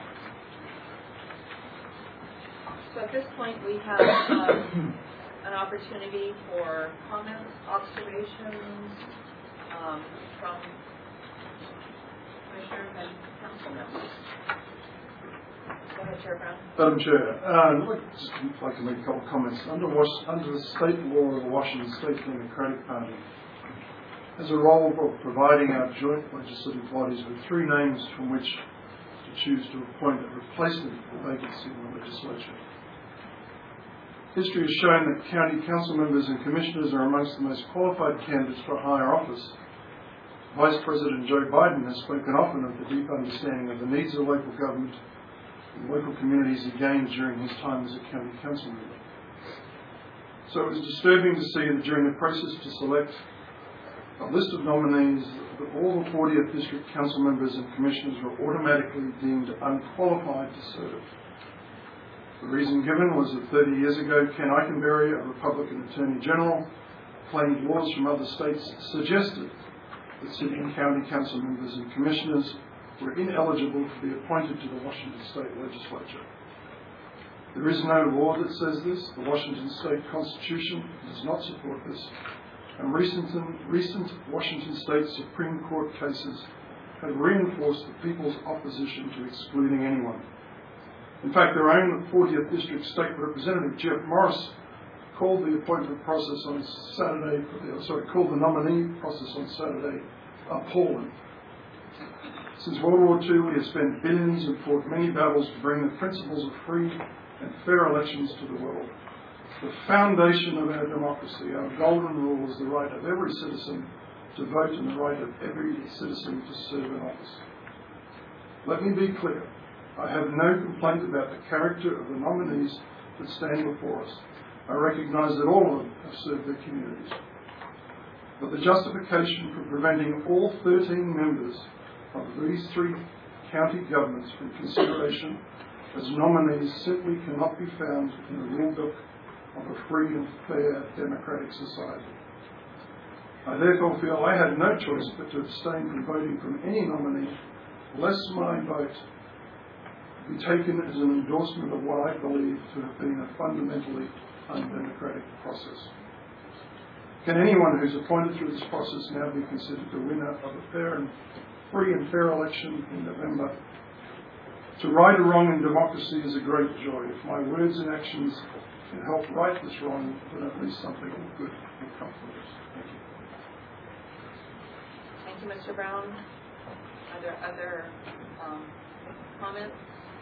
So at this point, we have um, an opportunity for comments, observations um, from commissioners and council members. Go ahead, Chair Brown. Madam Chair, uh, I'd like, just like to make a couple of comments. Under, Was- under the state law of the Washington State Democratic Party, has a role of providing our joint legislative bodies with three names from which to choose to appoint a replacement for vacancy in the legislature. History has shown that county council members and commissioners are amongst the most qualified candidates for higher office. Vice President Joe Biden has spoken often of the deep understanding of the needs of local government and local communities he gained during his time as a county council member. So it was disturbing to see that during the process to select a list of nominees, that all the fortieth District Council members and commissioners were automatically deemed unqualified to serve. The reason given was that thirty years ago, Ken Eikenberry, a Republican Attorney General, claimed laws from other states suggested that sitting county council members and commissioners were ineligible to be appointed to the Washington State Legislature. There is no law that says this. The Washington State Constitution does not support this. And recent, recent Washington State Supreme Court cases have reinforced the people's opposition to excluding anyone. In fact, their own fortieth District State Representative, Jeff Morris, called the appointment process on Saturday, sorry, called the nominee process on Saturday appalling. Since World War Two, we have spent billions and fought many battles to bring the principles of free and fair elections to the world. The foundation of our democracy, our golden rule, is the right of every citizen to vote and the right of every citizen to serve in office. Let me be clear. I have no complaint about the character of the nominees that stand before us. I recognise that all of them have served their communities. But the justification for preventing all thirteen members of these three county governments from consideration as nominees simply cannot be found in the rule book of a free and fair democratic society. I therefore feel I had no choice but to abstain from voting from any nominee, lest my vote be taken as an endorsement of what I believe to have been a fundamentally undemocratic process. Can anyone who's appointed through this process now be considered the winner of a fair and free and fair election in November? To right a wrong in democracy is a great joy. If my words and actions can help right this wrong, then at least something good will come from this. Thank you. Thank you, Mister Brown. Are there other um, comments,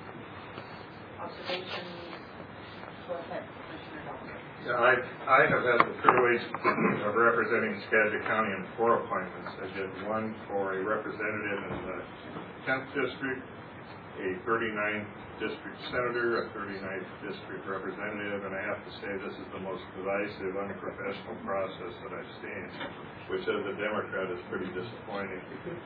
observations? Go ahead, Commissioner Dalton. Yeah, I, I have had the privilege of representing Skagit County in four appointments. I did one for a representative in the tenth District, a thirty-ninth District Senator, a thirty-ninth District Representative, and I have to say this is the most divisive, unprofessional process that I've seen, which as a Democrat is pretty disappointing.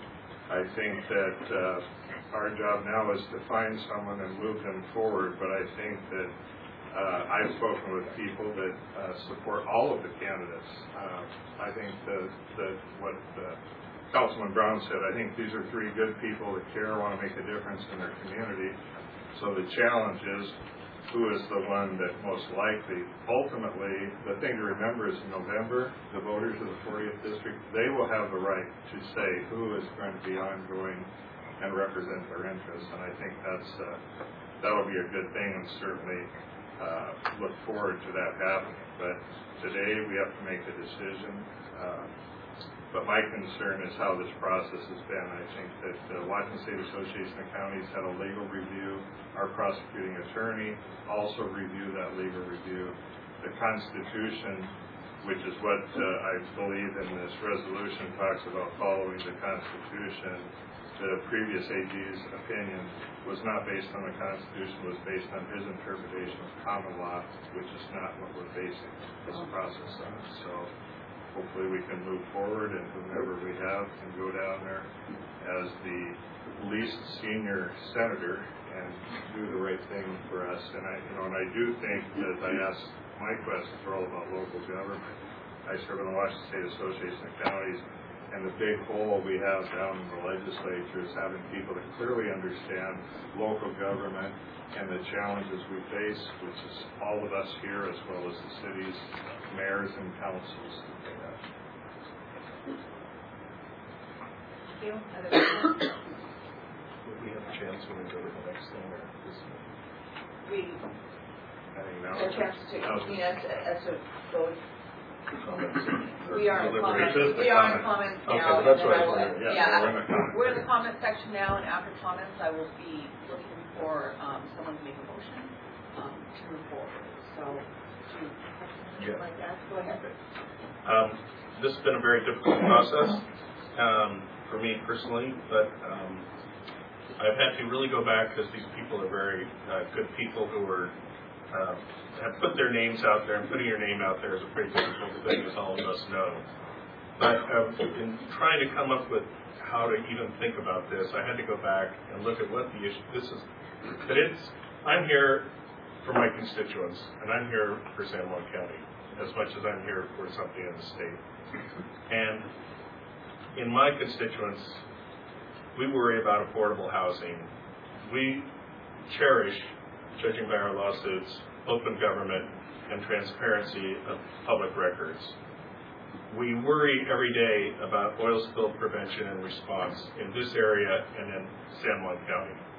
I think that uh, our job now is to find someone and move them forward, but I think that Uh, I've spoken with people that uh, support all of the candidates. Uh, I think that, that what uh, Councilman Brown said, I think these are three good people that care, want to make a difference in their community. So the challenge is, who is the one that most likely, ultimately, the thing to remember is in November, the voters of the fortieth District, they will have the right to say who is going to be ongoing and represent their interests. And I think that's uh, that would be a good thing, and certainly Uh, look forward to that happening. But today we have to make a decision. Uh, but my concern is how this process has been. I think that the Washington State Association of Counties had a legal review. Our prosecuting attorney also reviewed that legal review. The Constitution, which is what uh, I believe in this resolution, talks about following the Constitution. The previous A G's opinion was not based on the Constitution, was based on his interpretation of common law, which is not what we're basing this process on. So hopefully we can move forward, and whomever we have can go down there as the least senior senator and do the right thing for us. And I, you know, and I do think that I asked my questions are all about local government. I serve in the Washington State Association of Counties. And the big hole we have down in the legislature is having people that clearly understand local government and the challenges we face, which is all of us here as well as the cities, mayors and councils. Thank you. Other questions? Would we have a chance when we go to the next thing, or this? We, I think now. their chance to, you know, as, as to go. We are in Deliberate. comments. We are in comments Okay, now. that's and what I then was will- wondering. Yeah, Yeah, we're in the comment. we're in the comment section now, and after comments, I will be looking for um, someone to make a motion um, to move forward. So, do you have something you'd like to ask? Go ahead. Um, this has been a very difficult process um, for me personally, but um, I've had to really go back because these people are very uh, good people who are uh, have put their names out there, and putting your name out there is a pretty difficult thing, as all of us know. But uh, in trying to come up with how to even think about this, I had to go back and look at what the issue. This is that it's. I'm here for my constituents, and I'm here for San Juan County as much as I'm here for something in the state. And in my constituents, we worry about affordable housing. We cherish, judging by our lawsuits, open government and transparency of public records. We worry every day about oil spill prevention and response in this area and in San Juan County.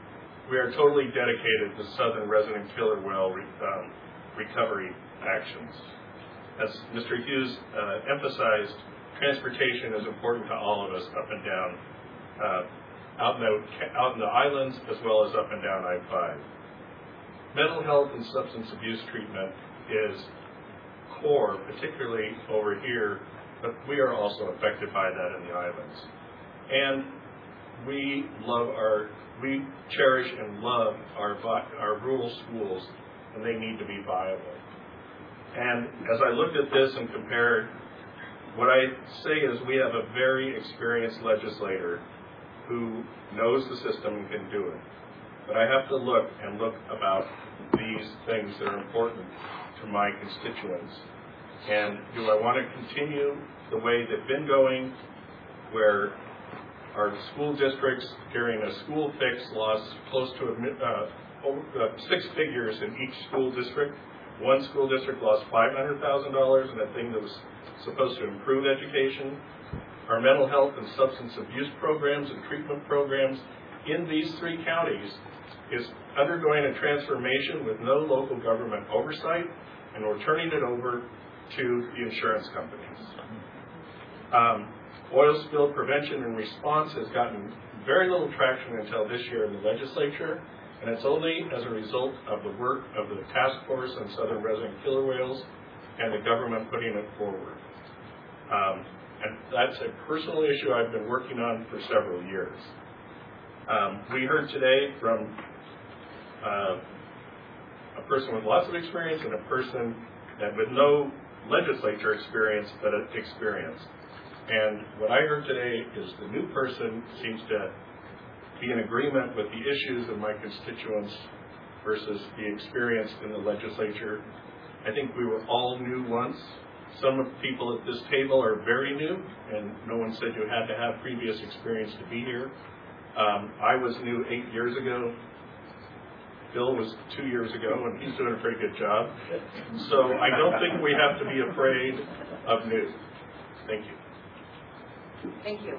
we are totally dedicated to Southern resident killer whale re, um, recovery actions. As Mister Hughes uh, emphasized, transportation is important to all of us up and down, uh, out, in the, out in the islands as well as up and down I five. Mental health and substance abuse treatment is core, particularly over here, but we are also affected by that in the islands. And we love our, we cherish and love our, our rural schools, and they need to be viable. And as I looked at this and compared, what I say is we have a very experienced legislator who knows the system and can do it. But I have to look and look about these things that are important to my constituents. And do I want to continue the way they've been going, where our school districts during a school fix lost close to a, uh, over, uh, six figures in each school district? One school district lost five hundred thousand dollars in a thing that was supposed to improve education. Our mental health and substance abuse programs and treatment programs in these three counties is undergoing a transformation with no local government oversight, and we're turning it over to the insurance companies. Um, oil spill prevention and response has gotten very little traction until this year in the legislature, and it's only as a result of the work of the task force on southern resident killer whales and the government putting it forward. Um, and that's a personal issue I've been working on for several years. Um, we heard today from uh, a person with lots of experience and a person that with no legislature experience, but an experience. And what I heard today is the new person seems to be in agreement with the issues of my constituents versus the experience in the legislature. I think we were all new once. Some of the people at this table are very new, and no one said you had to have previous experience to be here. Um, I was new eight years ago. Bill was two years ago, and he's doing a pretty good job. So I don't think we have to be afraid of new. Thank you. Thank you.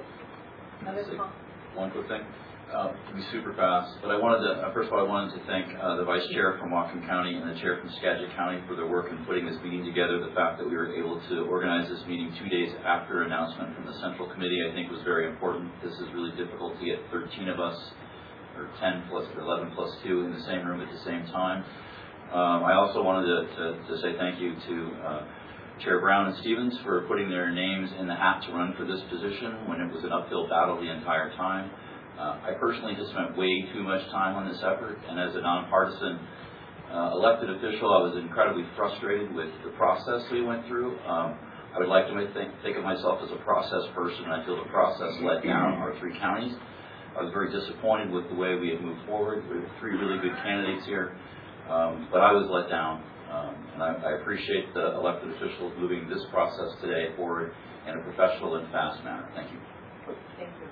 One quick thing. Uh, to be super fast, but I wanted to, uh, first of all, I wanted to thank uh, the Vice Chair from Whatcom County and the Chair from Skagit County for their work in putting this meeting together. The fact that we were able to organize this meeting two days after announcement from the Central Committee, I think, was very important. This is really difficult to get thirteen of us, or ten plus, or eleven plus two in the same room at the same time. Um, I also wanted to, to, to say thank you to uh, Chair Brown and Stevens for putting their names in the hat to run for this position when it was an uphill battle the entire time. Uh, I personally just spent way too much time on this effort, and as a nonpartisan uh, elected official, I was incredibly frustrated with the process we went through. Um, I would like to think, think of myself as a process person, and I feel the process let down our three counties. I was very disappointed with the way we had moved forward. We have three really good candidates here, um, but I was let down. Um, and I, I appreciate the elected officials moving this process today forward in a professional and fast manner. Thank you. Thank you.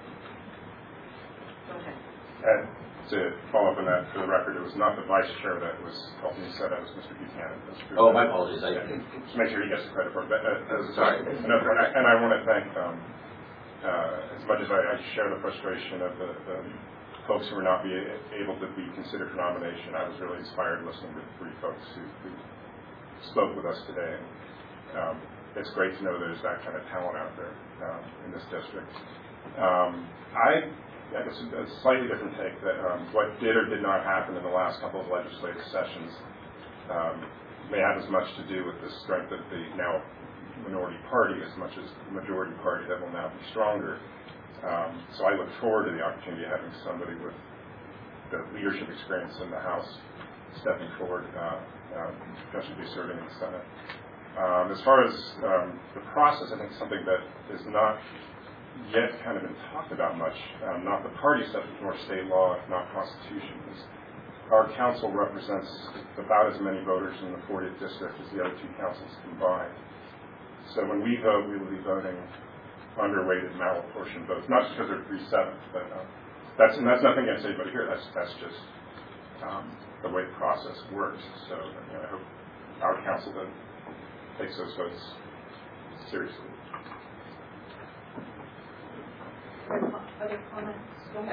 Go ahead. And to follow up on that, for the record, it was not the vice chair that was helping me set up, it was Mister Buchanan. Mister Oh, my apologies. I yeah. To make sure he gets the credit for it. But, uh, Sorry. Another, and, I, and I want to thank, um, uh, as much as I, I share the frustration of the, the folks who were not be able to be considered for nomination, I was really inspired listening to the three folks who, who spoke with us today. Um, it's great to know there's that kind of talent out there um, in this district. Um, I, I guess a slightly different take that um, what did or did not happen in the last couple of legislative sessions um, may have as much to do with the strength of the now minority party as much as the majority party that will now be stronger. Um, so I look forward to the opportunity of having somebody with the leadership experience in the House stepping forward, uh, uh, potentially serving in the Senate. Um, as far as um, the process, I think something that is not yet kind of been talked about much, um, not the party stuff, but more state law, if not constitution. Is our council represents about as many voters in the fortieth district as the other two councils combined. So when we vote, we will be voting underweighted, malapportioned votes, not just because they're three sevenths, but uh, that's and that's nothing against anybody here. That's that's just um, the way the process works. So you know, I hope our council then takes those votes seriously. Other comments? Go ahead.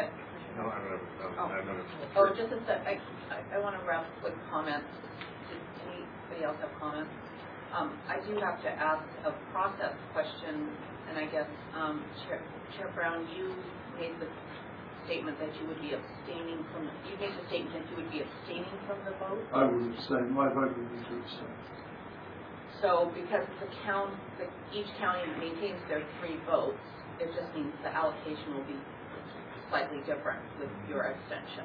No, I'm gonna, um, Oh. I'm gonna. Oh, just a sec, I, I, I want to wrap with comments. Does anybody else have comments? Um, I do have to ask a process question, and I guess, um, Chair, Chair Brown, you made the statement that you would be abstaining from, the, you made the statement that you would be abstaining from the vote? I would abstain. My vote would be to abstain. So because the count, the, each county maintains their three votes, it just means the allocation will be slightly different with your abstention.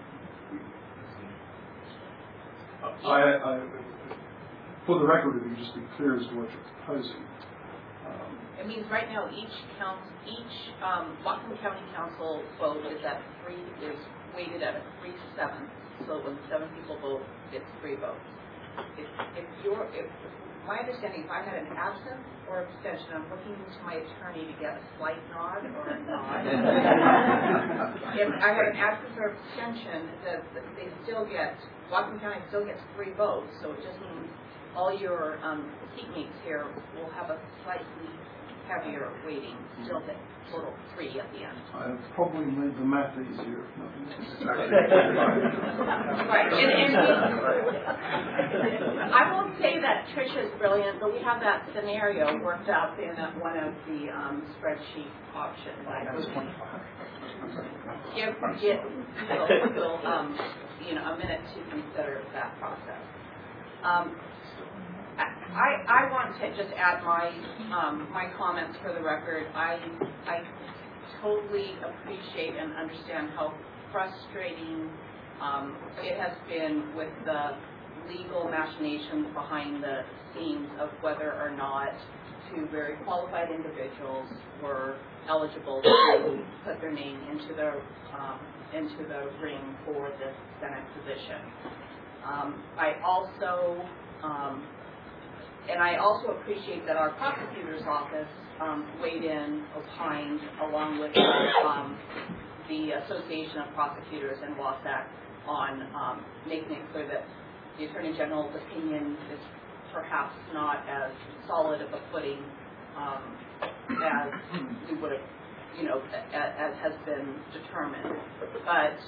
I, I, for the record, if you just be clear as to what you're proposing. Um, It means right now each count, each um, Whatcom County Council vote is at three, is weighted at a three to seven. So when seven people vote, it's three votes. If, if you're, if my understanding, if I had an absence or abstention, I'm looking to my attorney to get a slight nod or a nod. If I had an absence or abstention, that they still get, Whatcom County still gets three votes. So it just means all your um, seatmates here will have a slightly heavier weighting, still the total three at the end. I have probably made the math easier, if nothing else. Right, and, and I won't say that Tricia's brilliant, but we have that scenario worked out in a, one of the um, spreadsheet options. That was twenty-five. Give, give, you'll, you'll, um, you know, a minute to consider that process. Um, I, I want to just add my um, my comments for the record. I I totally appreciate and understand how frustrating um, it has been with the legal machinations behind the scenes of whether or not two very qualified individuals were eligible to put their name into the um, into the ring for this Senate position. Um, I also um, And I also appreciate that our prosecutor's office um, weighed in, opined, along with um, the Association of Prosecutors and WASAC on um, making it clear that the Attorney General's opinion is perhaps not as solid of a footing um, as we would have, you know, as, as has been determined. But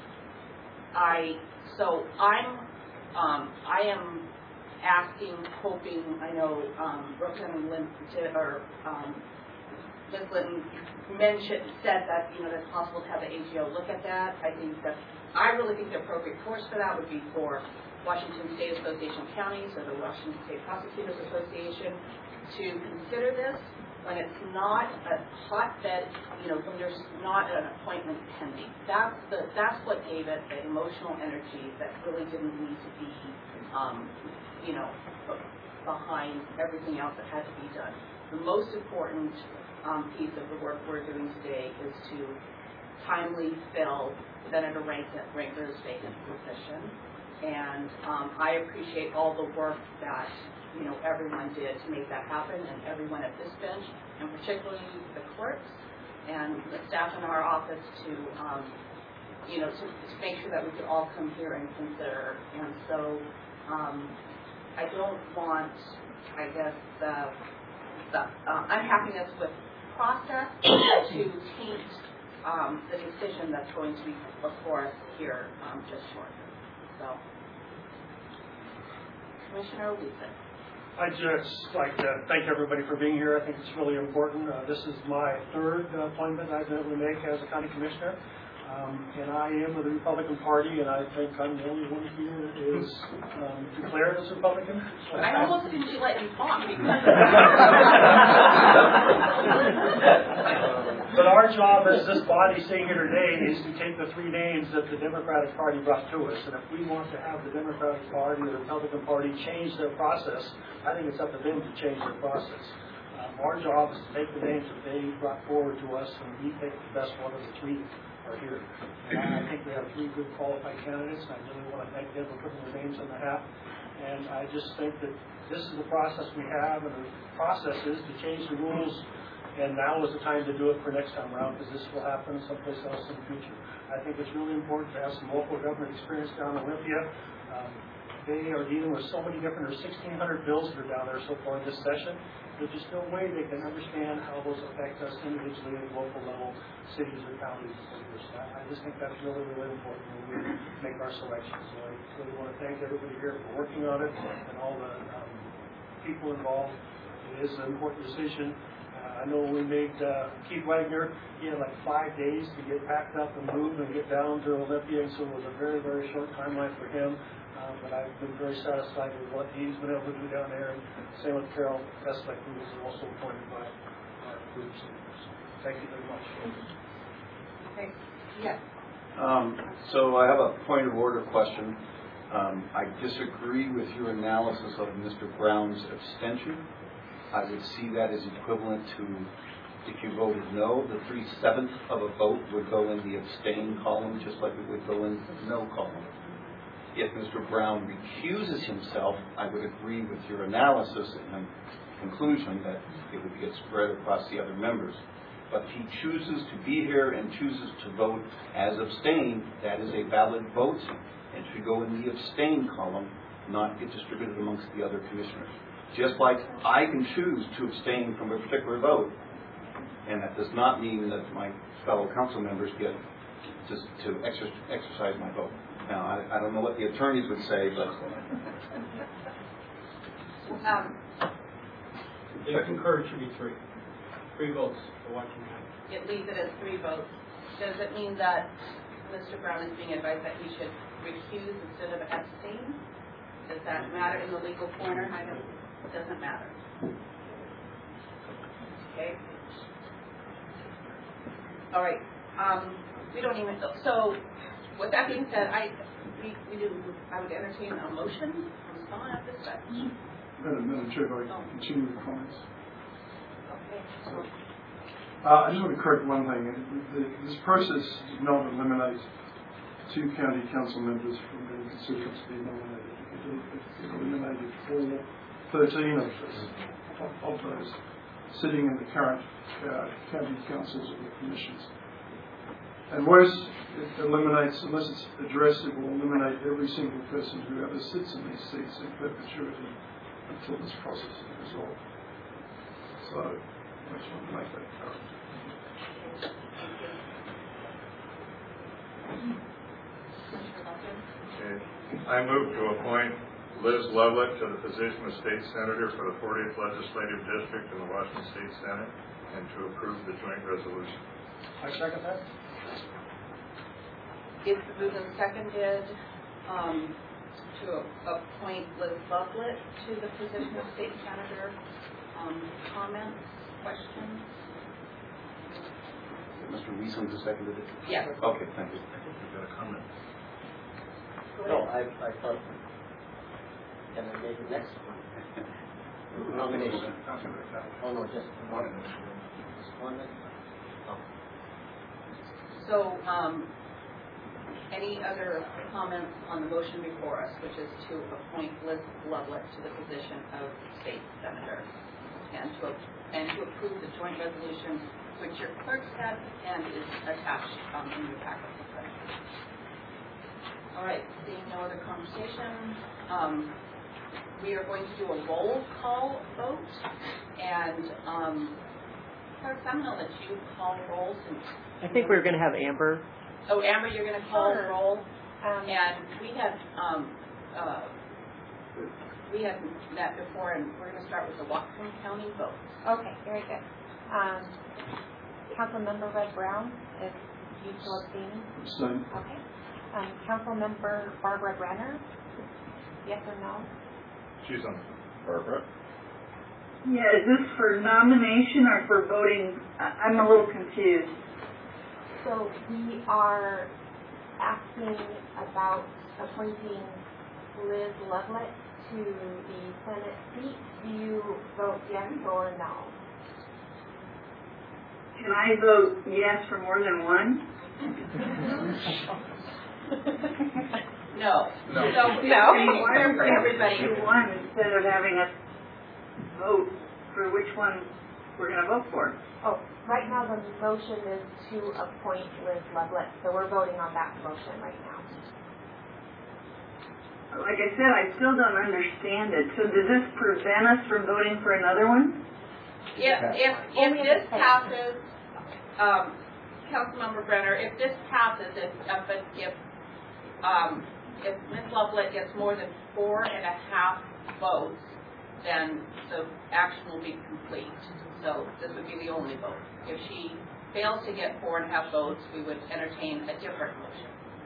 I, so I'm, um, I am asking, hoping, I know um, Representative Lynn did, or um, Miz Lynn mentioned, said that, you know, it's possible to have the A G O look at that. I think that, I really think the appropriate course for that would be for Washington State Association of Counties or the Washington State Prosecutors Association to consider this when it's not a hotbed, you know, when there's not an appointment pending. That's the, that's what gave it the emotional energy that really didn't need to be um, you know, behind everything else that had to be done. The most important um, piece of the work we're doing today is to timely fill Senator Rankler's vacant position. And um, I appreciate all the work that, you know, everyone did to make that happen, and everyone at this bench, and particularly the clerks and the staff in our office to, um, you know, to, to make sure that we could all come here and consider. And so, um, I don't want, I guess, the, the uh, unhappiness with process to taint um, the decision that's going to be before us here um, just shortly. So, Commissioner Wiesen. I'd just like to thank everybody for being here. I think it's really important. Uh, this is my third uh, appointment I've been able to make as a county commissioner. Um, and I am with the Republican Party, and I think I'm the only one here that is um, declared as a Republican. So I almost didn't let you talk because But our job as this body sitting here today is to take the three names that the Democratic Party brought to us. And if we want to have the Democratic Party or the Republican Party change their process, I think it's up to them to change their process. Um, our job is to take the names that they brought forward to us, and we take the best one of the three are here. And I think we have three good qualified candidates, and I really want to thank them for putting their names in the hat. And I just think that this is the process we have, and the process is to change the rules, and now is the time to do it for next time around, because this will happen someplace else in the future. I think it's really important to have some local government experience down in Olympia. Um, they are dealing with so many different, there's sixteen hundred bills that are down there so far in this session. There's just no way they can understand how those affect us individually at the local level, cities or counties. So I just think that's really, really important when we make our selections. So I really want to thank everybody here for working on it and all the um, people involved. It is an important decision. Uh, I know we made uh, Keith Wagner, he had like five days to get packed up and move and get down to Olympia, and so it was a very, very short timeline for him. Uh, but I've been very satisfied with what he's been able to do down there. And same with Carol Eslick, who was also appointed by our group. So thank you very much. Okay. Yes. Um, so I have a point of order question. Um, I disagree with your analysis of Mister Brown's abstention. I would see that as equivalent to, if you voted no, the three-sevenths of a vote would go in the abstain column, just like it would go in the no column. If Mister Brown recuses himself, I would agree with your analysis and conclusion that it would get spread across the other members. But if he chooses to be here and chooses to vote as abstain, that is a valid vote and should go in the abstain column, not get distributed amongst the other commissioners. Just like I can choose to abstain from a particular vote, and that does not mean that my fellow council members get just to exer- exercise my vote. Now, I, I don't know what the attorneys would say, but... Um, I concur, it should be three. Three votes for Whatcom County. it leaves it as three votes. Does it mean that Mister Brown is being advised that he should recuse instead of abstain? Does that matter in the legal corner? I don't, it doesn't matter. Okay. All right. Um, we don't even, so with that being said, I we, we do, I would entertain a motion from someone at this time. Madam Madam Chair, if I can continue with comments. Okay. Uh, I just want to correct one thing. The, this process did not eliminate two county council members from being considered to be nominated. It, it, it eliminated all thirteen of, of, of those sitting in the current uh, county councils or commissions. And worse, it eliminates, unless it's addressed, it will eliminate every single person who ever sits in these seats in perpetuity until this process is resolved. So, I just want to make that clear. Okay. I move to appoint Liz Lovelet to the position of State Senator for the fortieth Legislative District in the Washington State Senate and to approve the joint resolution. I second that. It's moved and seconded um, to appoint Liz Lovelet to the position of State Senator. Um, comments, questions? Mister Wiesel who seconded it? Yes. Okay, thank you. I think we've got a comment. No, I, I thought, can I make the next one? Nomination. Oh, no, just one. Just one. Oh. So, um, any other comments on the motion before us, which is to appoint Liz Lovelet to the position of State Senator and to, and to approve the joint resolution which your clerk has and is attached um, in your packet. All right, seeing no other conversation, um, we are going to do a roll call vote. And um, Clerk, I'm going to let you call roll since. I think we're going to have Amber. Oh, Amber, you're going to call Sure. roll. Um, And we had um, uh, we had met before, and we're going to start with the Whatcom County vote. Okay, very good. Um, Councilmember Red Brown, if you still abstaining? Abstain. Okay. Um, Councilmember Barbara Brenner, yes or no? She's on. Barbara? Yeah, is this for nomination or for voting? I- I'm a little confused. So we are asking about appointing Liz Lovelet to the Senate seat. Do you vote yes or no? Can I vote yes for more than one? No. No. So, No. no. Fair for everybody. Do one instead of having us vote for which one we're going to vote for. Oh, right now the motion is to appoint Liz Lovelet, so we're voting on that motion right now. like I said, I still don't understand it. So does this prevent us from voting for another one? If, if, if this passes, um, Councilmember Brenner, if this passes, if, if, if, um, if Miz Lovelet gets more than four and a half votes, then the action will be complete. So this would be the only vote. If she fails to get four and a half votes, we would entertain a different motion.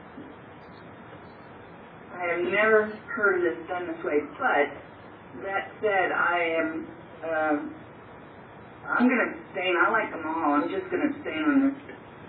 I have never heard this done this way, but that said, I am, um, I'm going to abstain. I like them all. I'm just going to abstain on this.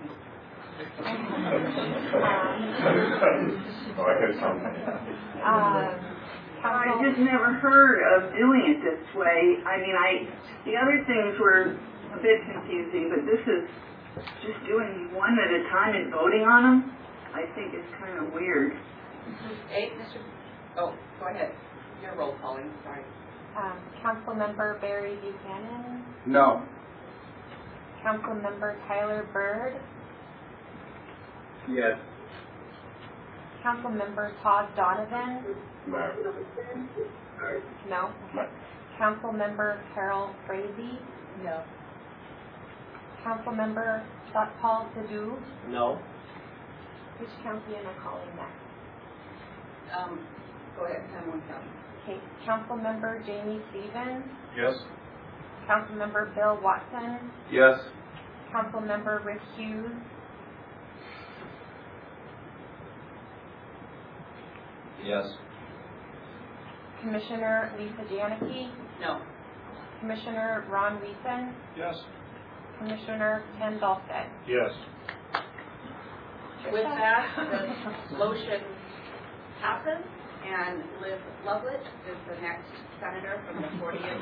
Oh, I guess some. Uh, I just never heard of doing it this way. I mean, I the other things were a bit confusing, but this is just doing one at a time and voting on them. I think it's kind of weird. Hey, Mister Oh, go ahead. Your roll calling. Sorry. Um, Councilmember Barry Buchanan. No. Councilmember Tyler Bird. Yes. Councilmember Todd Donovan. No. No. Okay. Councilmember Carol Frazee. No. Councilmember Satpal Sidhu. No. Which county am I calling next? Um, go ahead. Someone county. Okay. Councilmember Jamie Stevens. Yes. Councilmember Bill Watson. Yes. Councilmember Rick Hughes. Yes. Commissioner Lisa Janicki. No. Commissioner Ron Weeson. Yes. Commissioner Ken Dahlstedt. Yes. With that, the motion passes, and Liz Lovelet is the next senator from the fortieth.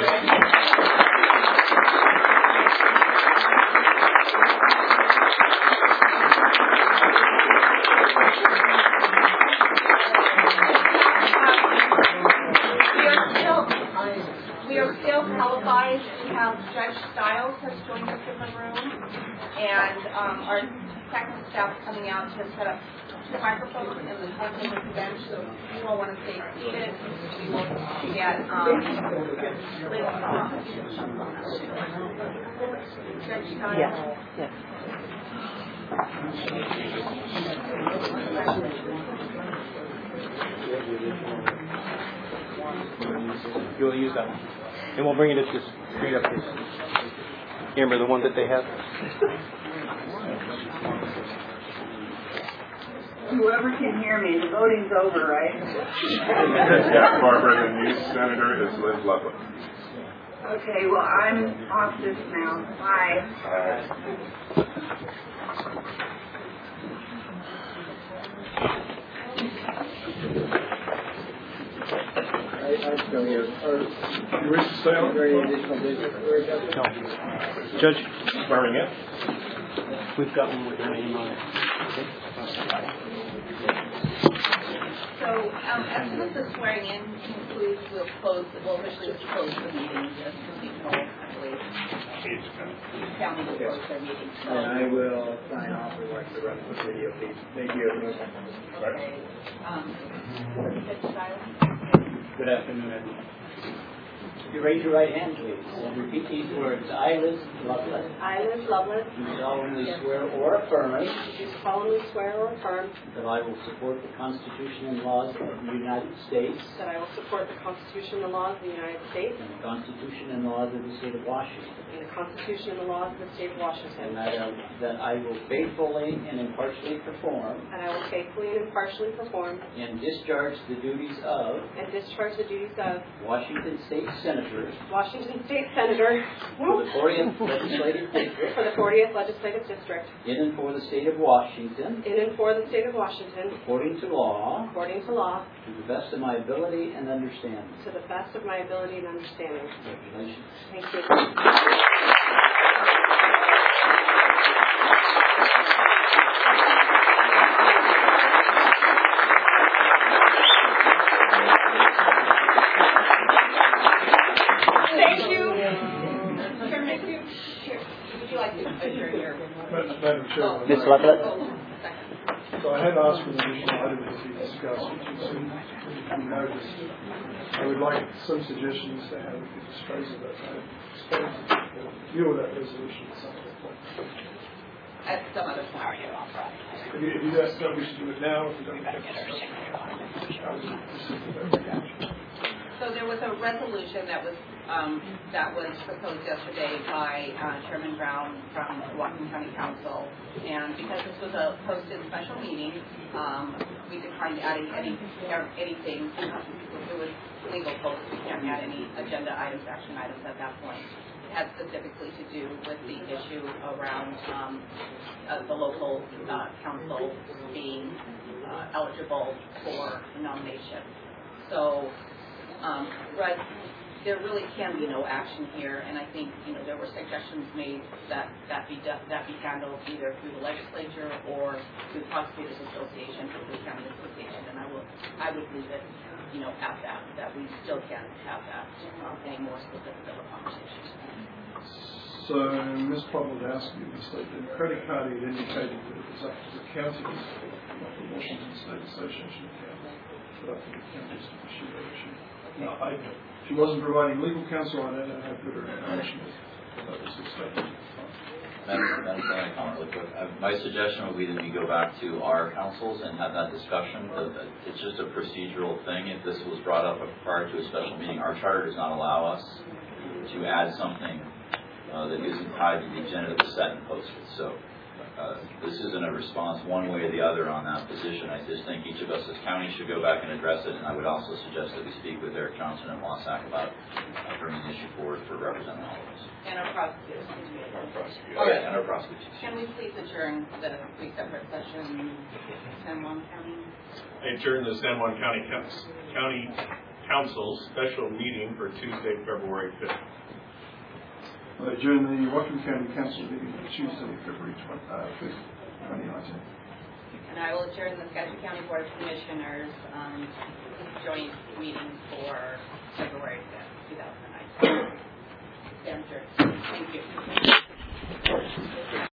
We are still televised. We have Judge Stiles has joined us in the room, and um, our technical staff coming out to set up the microphones in the technical bench. So if you all want to stay seated, we will get um, Liz off. Judge Stiles. Yes. Yes. You will use that one. And we'll bring it up just straight up this. Amber, the one that they have. Whoever can hear me, the voting's over, right? Yeah, Barbara, the new senator is Liz Lovelet. Okay, well, I'm off this now. Bye. I still here. You wish to stay on? Additional business? No. Judge? Swearing in? We've got one with your name on it. So um, as soon as the swearing in concludes, we'll close, we'll officially close the meeting. As we know, I believe. Each county will close their meeting. So. And I will sign off and watch the rest of the video, please. Thank you. Okay. Um, Judge Stiles? Good afternoon, everyone. You raise your right hand, please, and repeat these words. I, Liz Lovelet, I, Liz Lovelet, do solemnly swear or affirm do solemnly swear or affirm that I will support the Constitution and laws of the United States that I will support the Constitution and the laws of the United States and the Constitution and laws of the State of Washington, and the Constitution and the laws of the State of Washington, and that, uh, that I will faithfully and impartially perform and I will faithfully and impartially perform and discharge the duties of and discharge the duties of Washington State Senator Washington State Senator for the fortieth Legislative District for the fortieth Legislative District in and for the State of Washington in and for the State of Washington according to law according to law to the best of my ability and understanding. to the best of my ability and understanding. Congratulations. Thank you. Thank you. Chairman, here, would you like to adjourn here? Madam Chair. Miz Lovelet? Oh, second. So I had asked for an additional item to be discussed, which is we noticed. I would like some suggestions to how we could dispose of that. I suppose we'll deal with that resolution at some other point. At some other point. If you, if you guys don't wish to do it now, if you don't have to. So there was a resolution that was um, that was proposed yesterday by uh, Chairman Brown from the Whatcom County Council, and because this was a posted special meeting, um, we declined adding any anything. It was legal post. We can't add any agenda items, action items at that point. It had specifically to do with the issue around um, uh, the local uh, council being uh, eligible for nomination. So. Um, but there really can be no action here, and I think you know there were suggestions made that that be de- that be handled either through the legislature or through Prosecutors Association, through the County Association, and I will I would leave it you know at that that we still can't have that um, any more specific of a conversation. So Miz Pawlowski of the State Democratic Party had indicated that it was up to the counties, not the Washington State Association of Counties, but up to the counties to pursue that issue. No, I, she wasn't providing legal counsel. I don't know how good her information is. That was the statement. Madam Madam Chair, I comment really quick. Uh, my suggestion would be that we go back to our councils and have that discussion. Uh, it's just a procedural thing. If this was brought up prior to a special meeting, our charter does not allow us to add something uh, that isn't tied to the agenda that was set and posted. So uh, this isn't a response one way or the other on that position. I just think each of us as county should go back and address it, and I would also suggest that we speak with Eric Johnson and Wasack about uh, bringing the issue forward for representing all of us. And our prosecutors. Our prosecutors. All right. And our prosecutors. Can we please adjourn the three separate session, San Juan County? I adjourn the San Juan County County Council special meeting for Tuesday, February fifth. Uh, during the Whatcom County Council meeting on Tuesday, February fifth, twenty nineteen. And I will adjourn the Skagit County Board of Commissioners um, joint meeting for February fifth, two thousand nineteen. Stand adjourned. Thank you.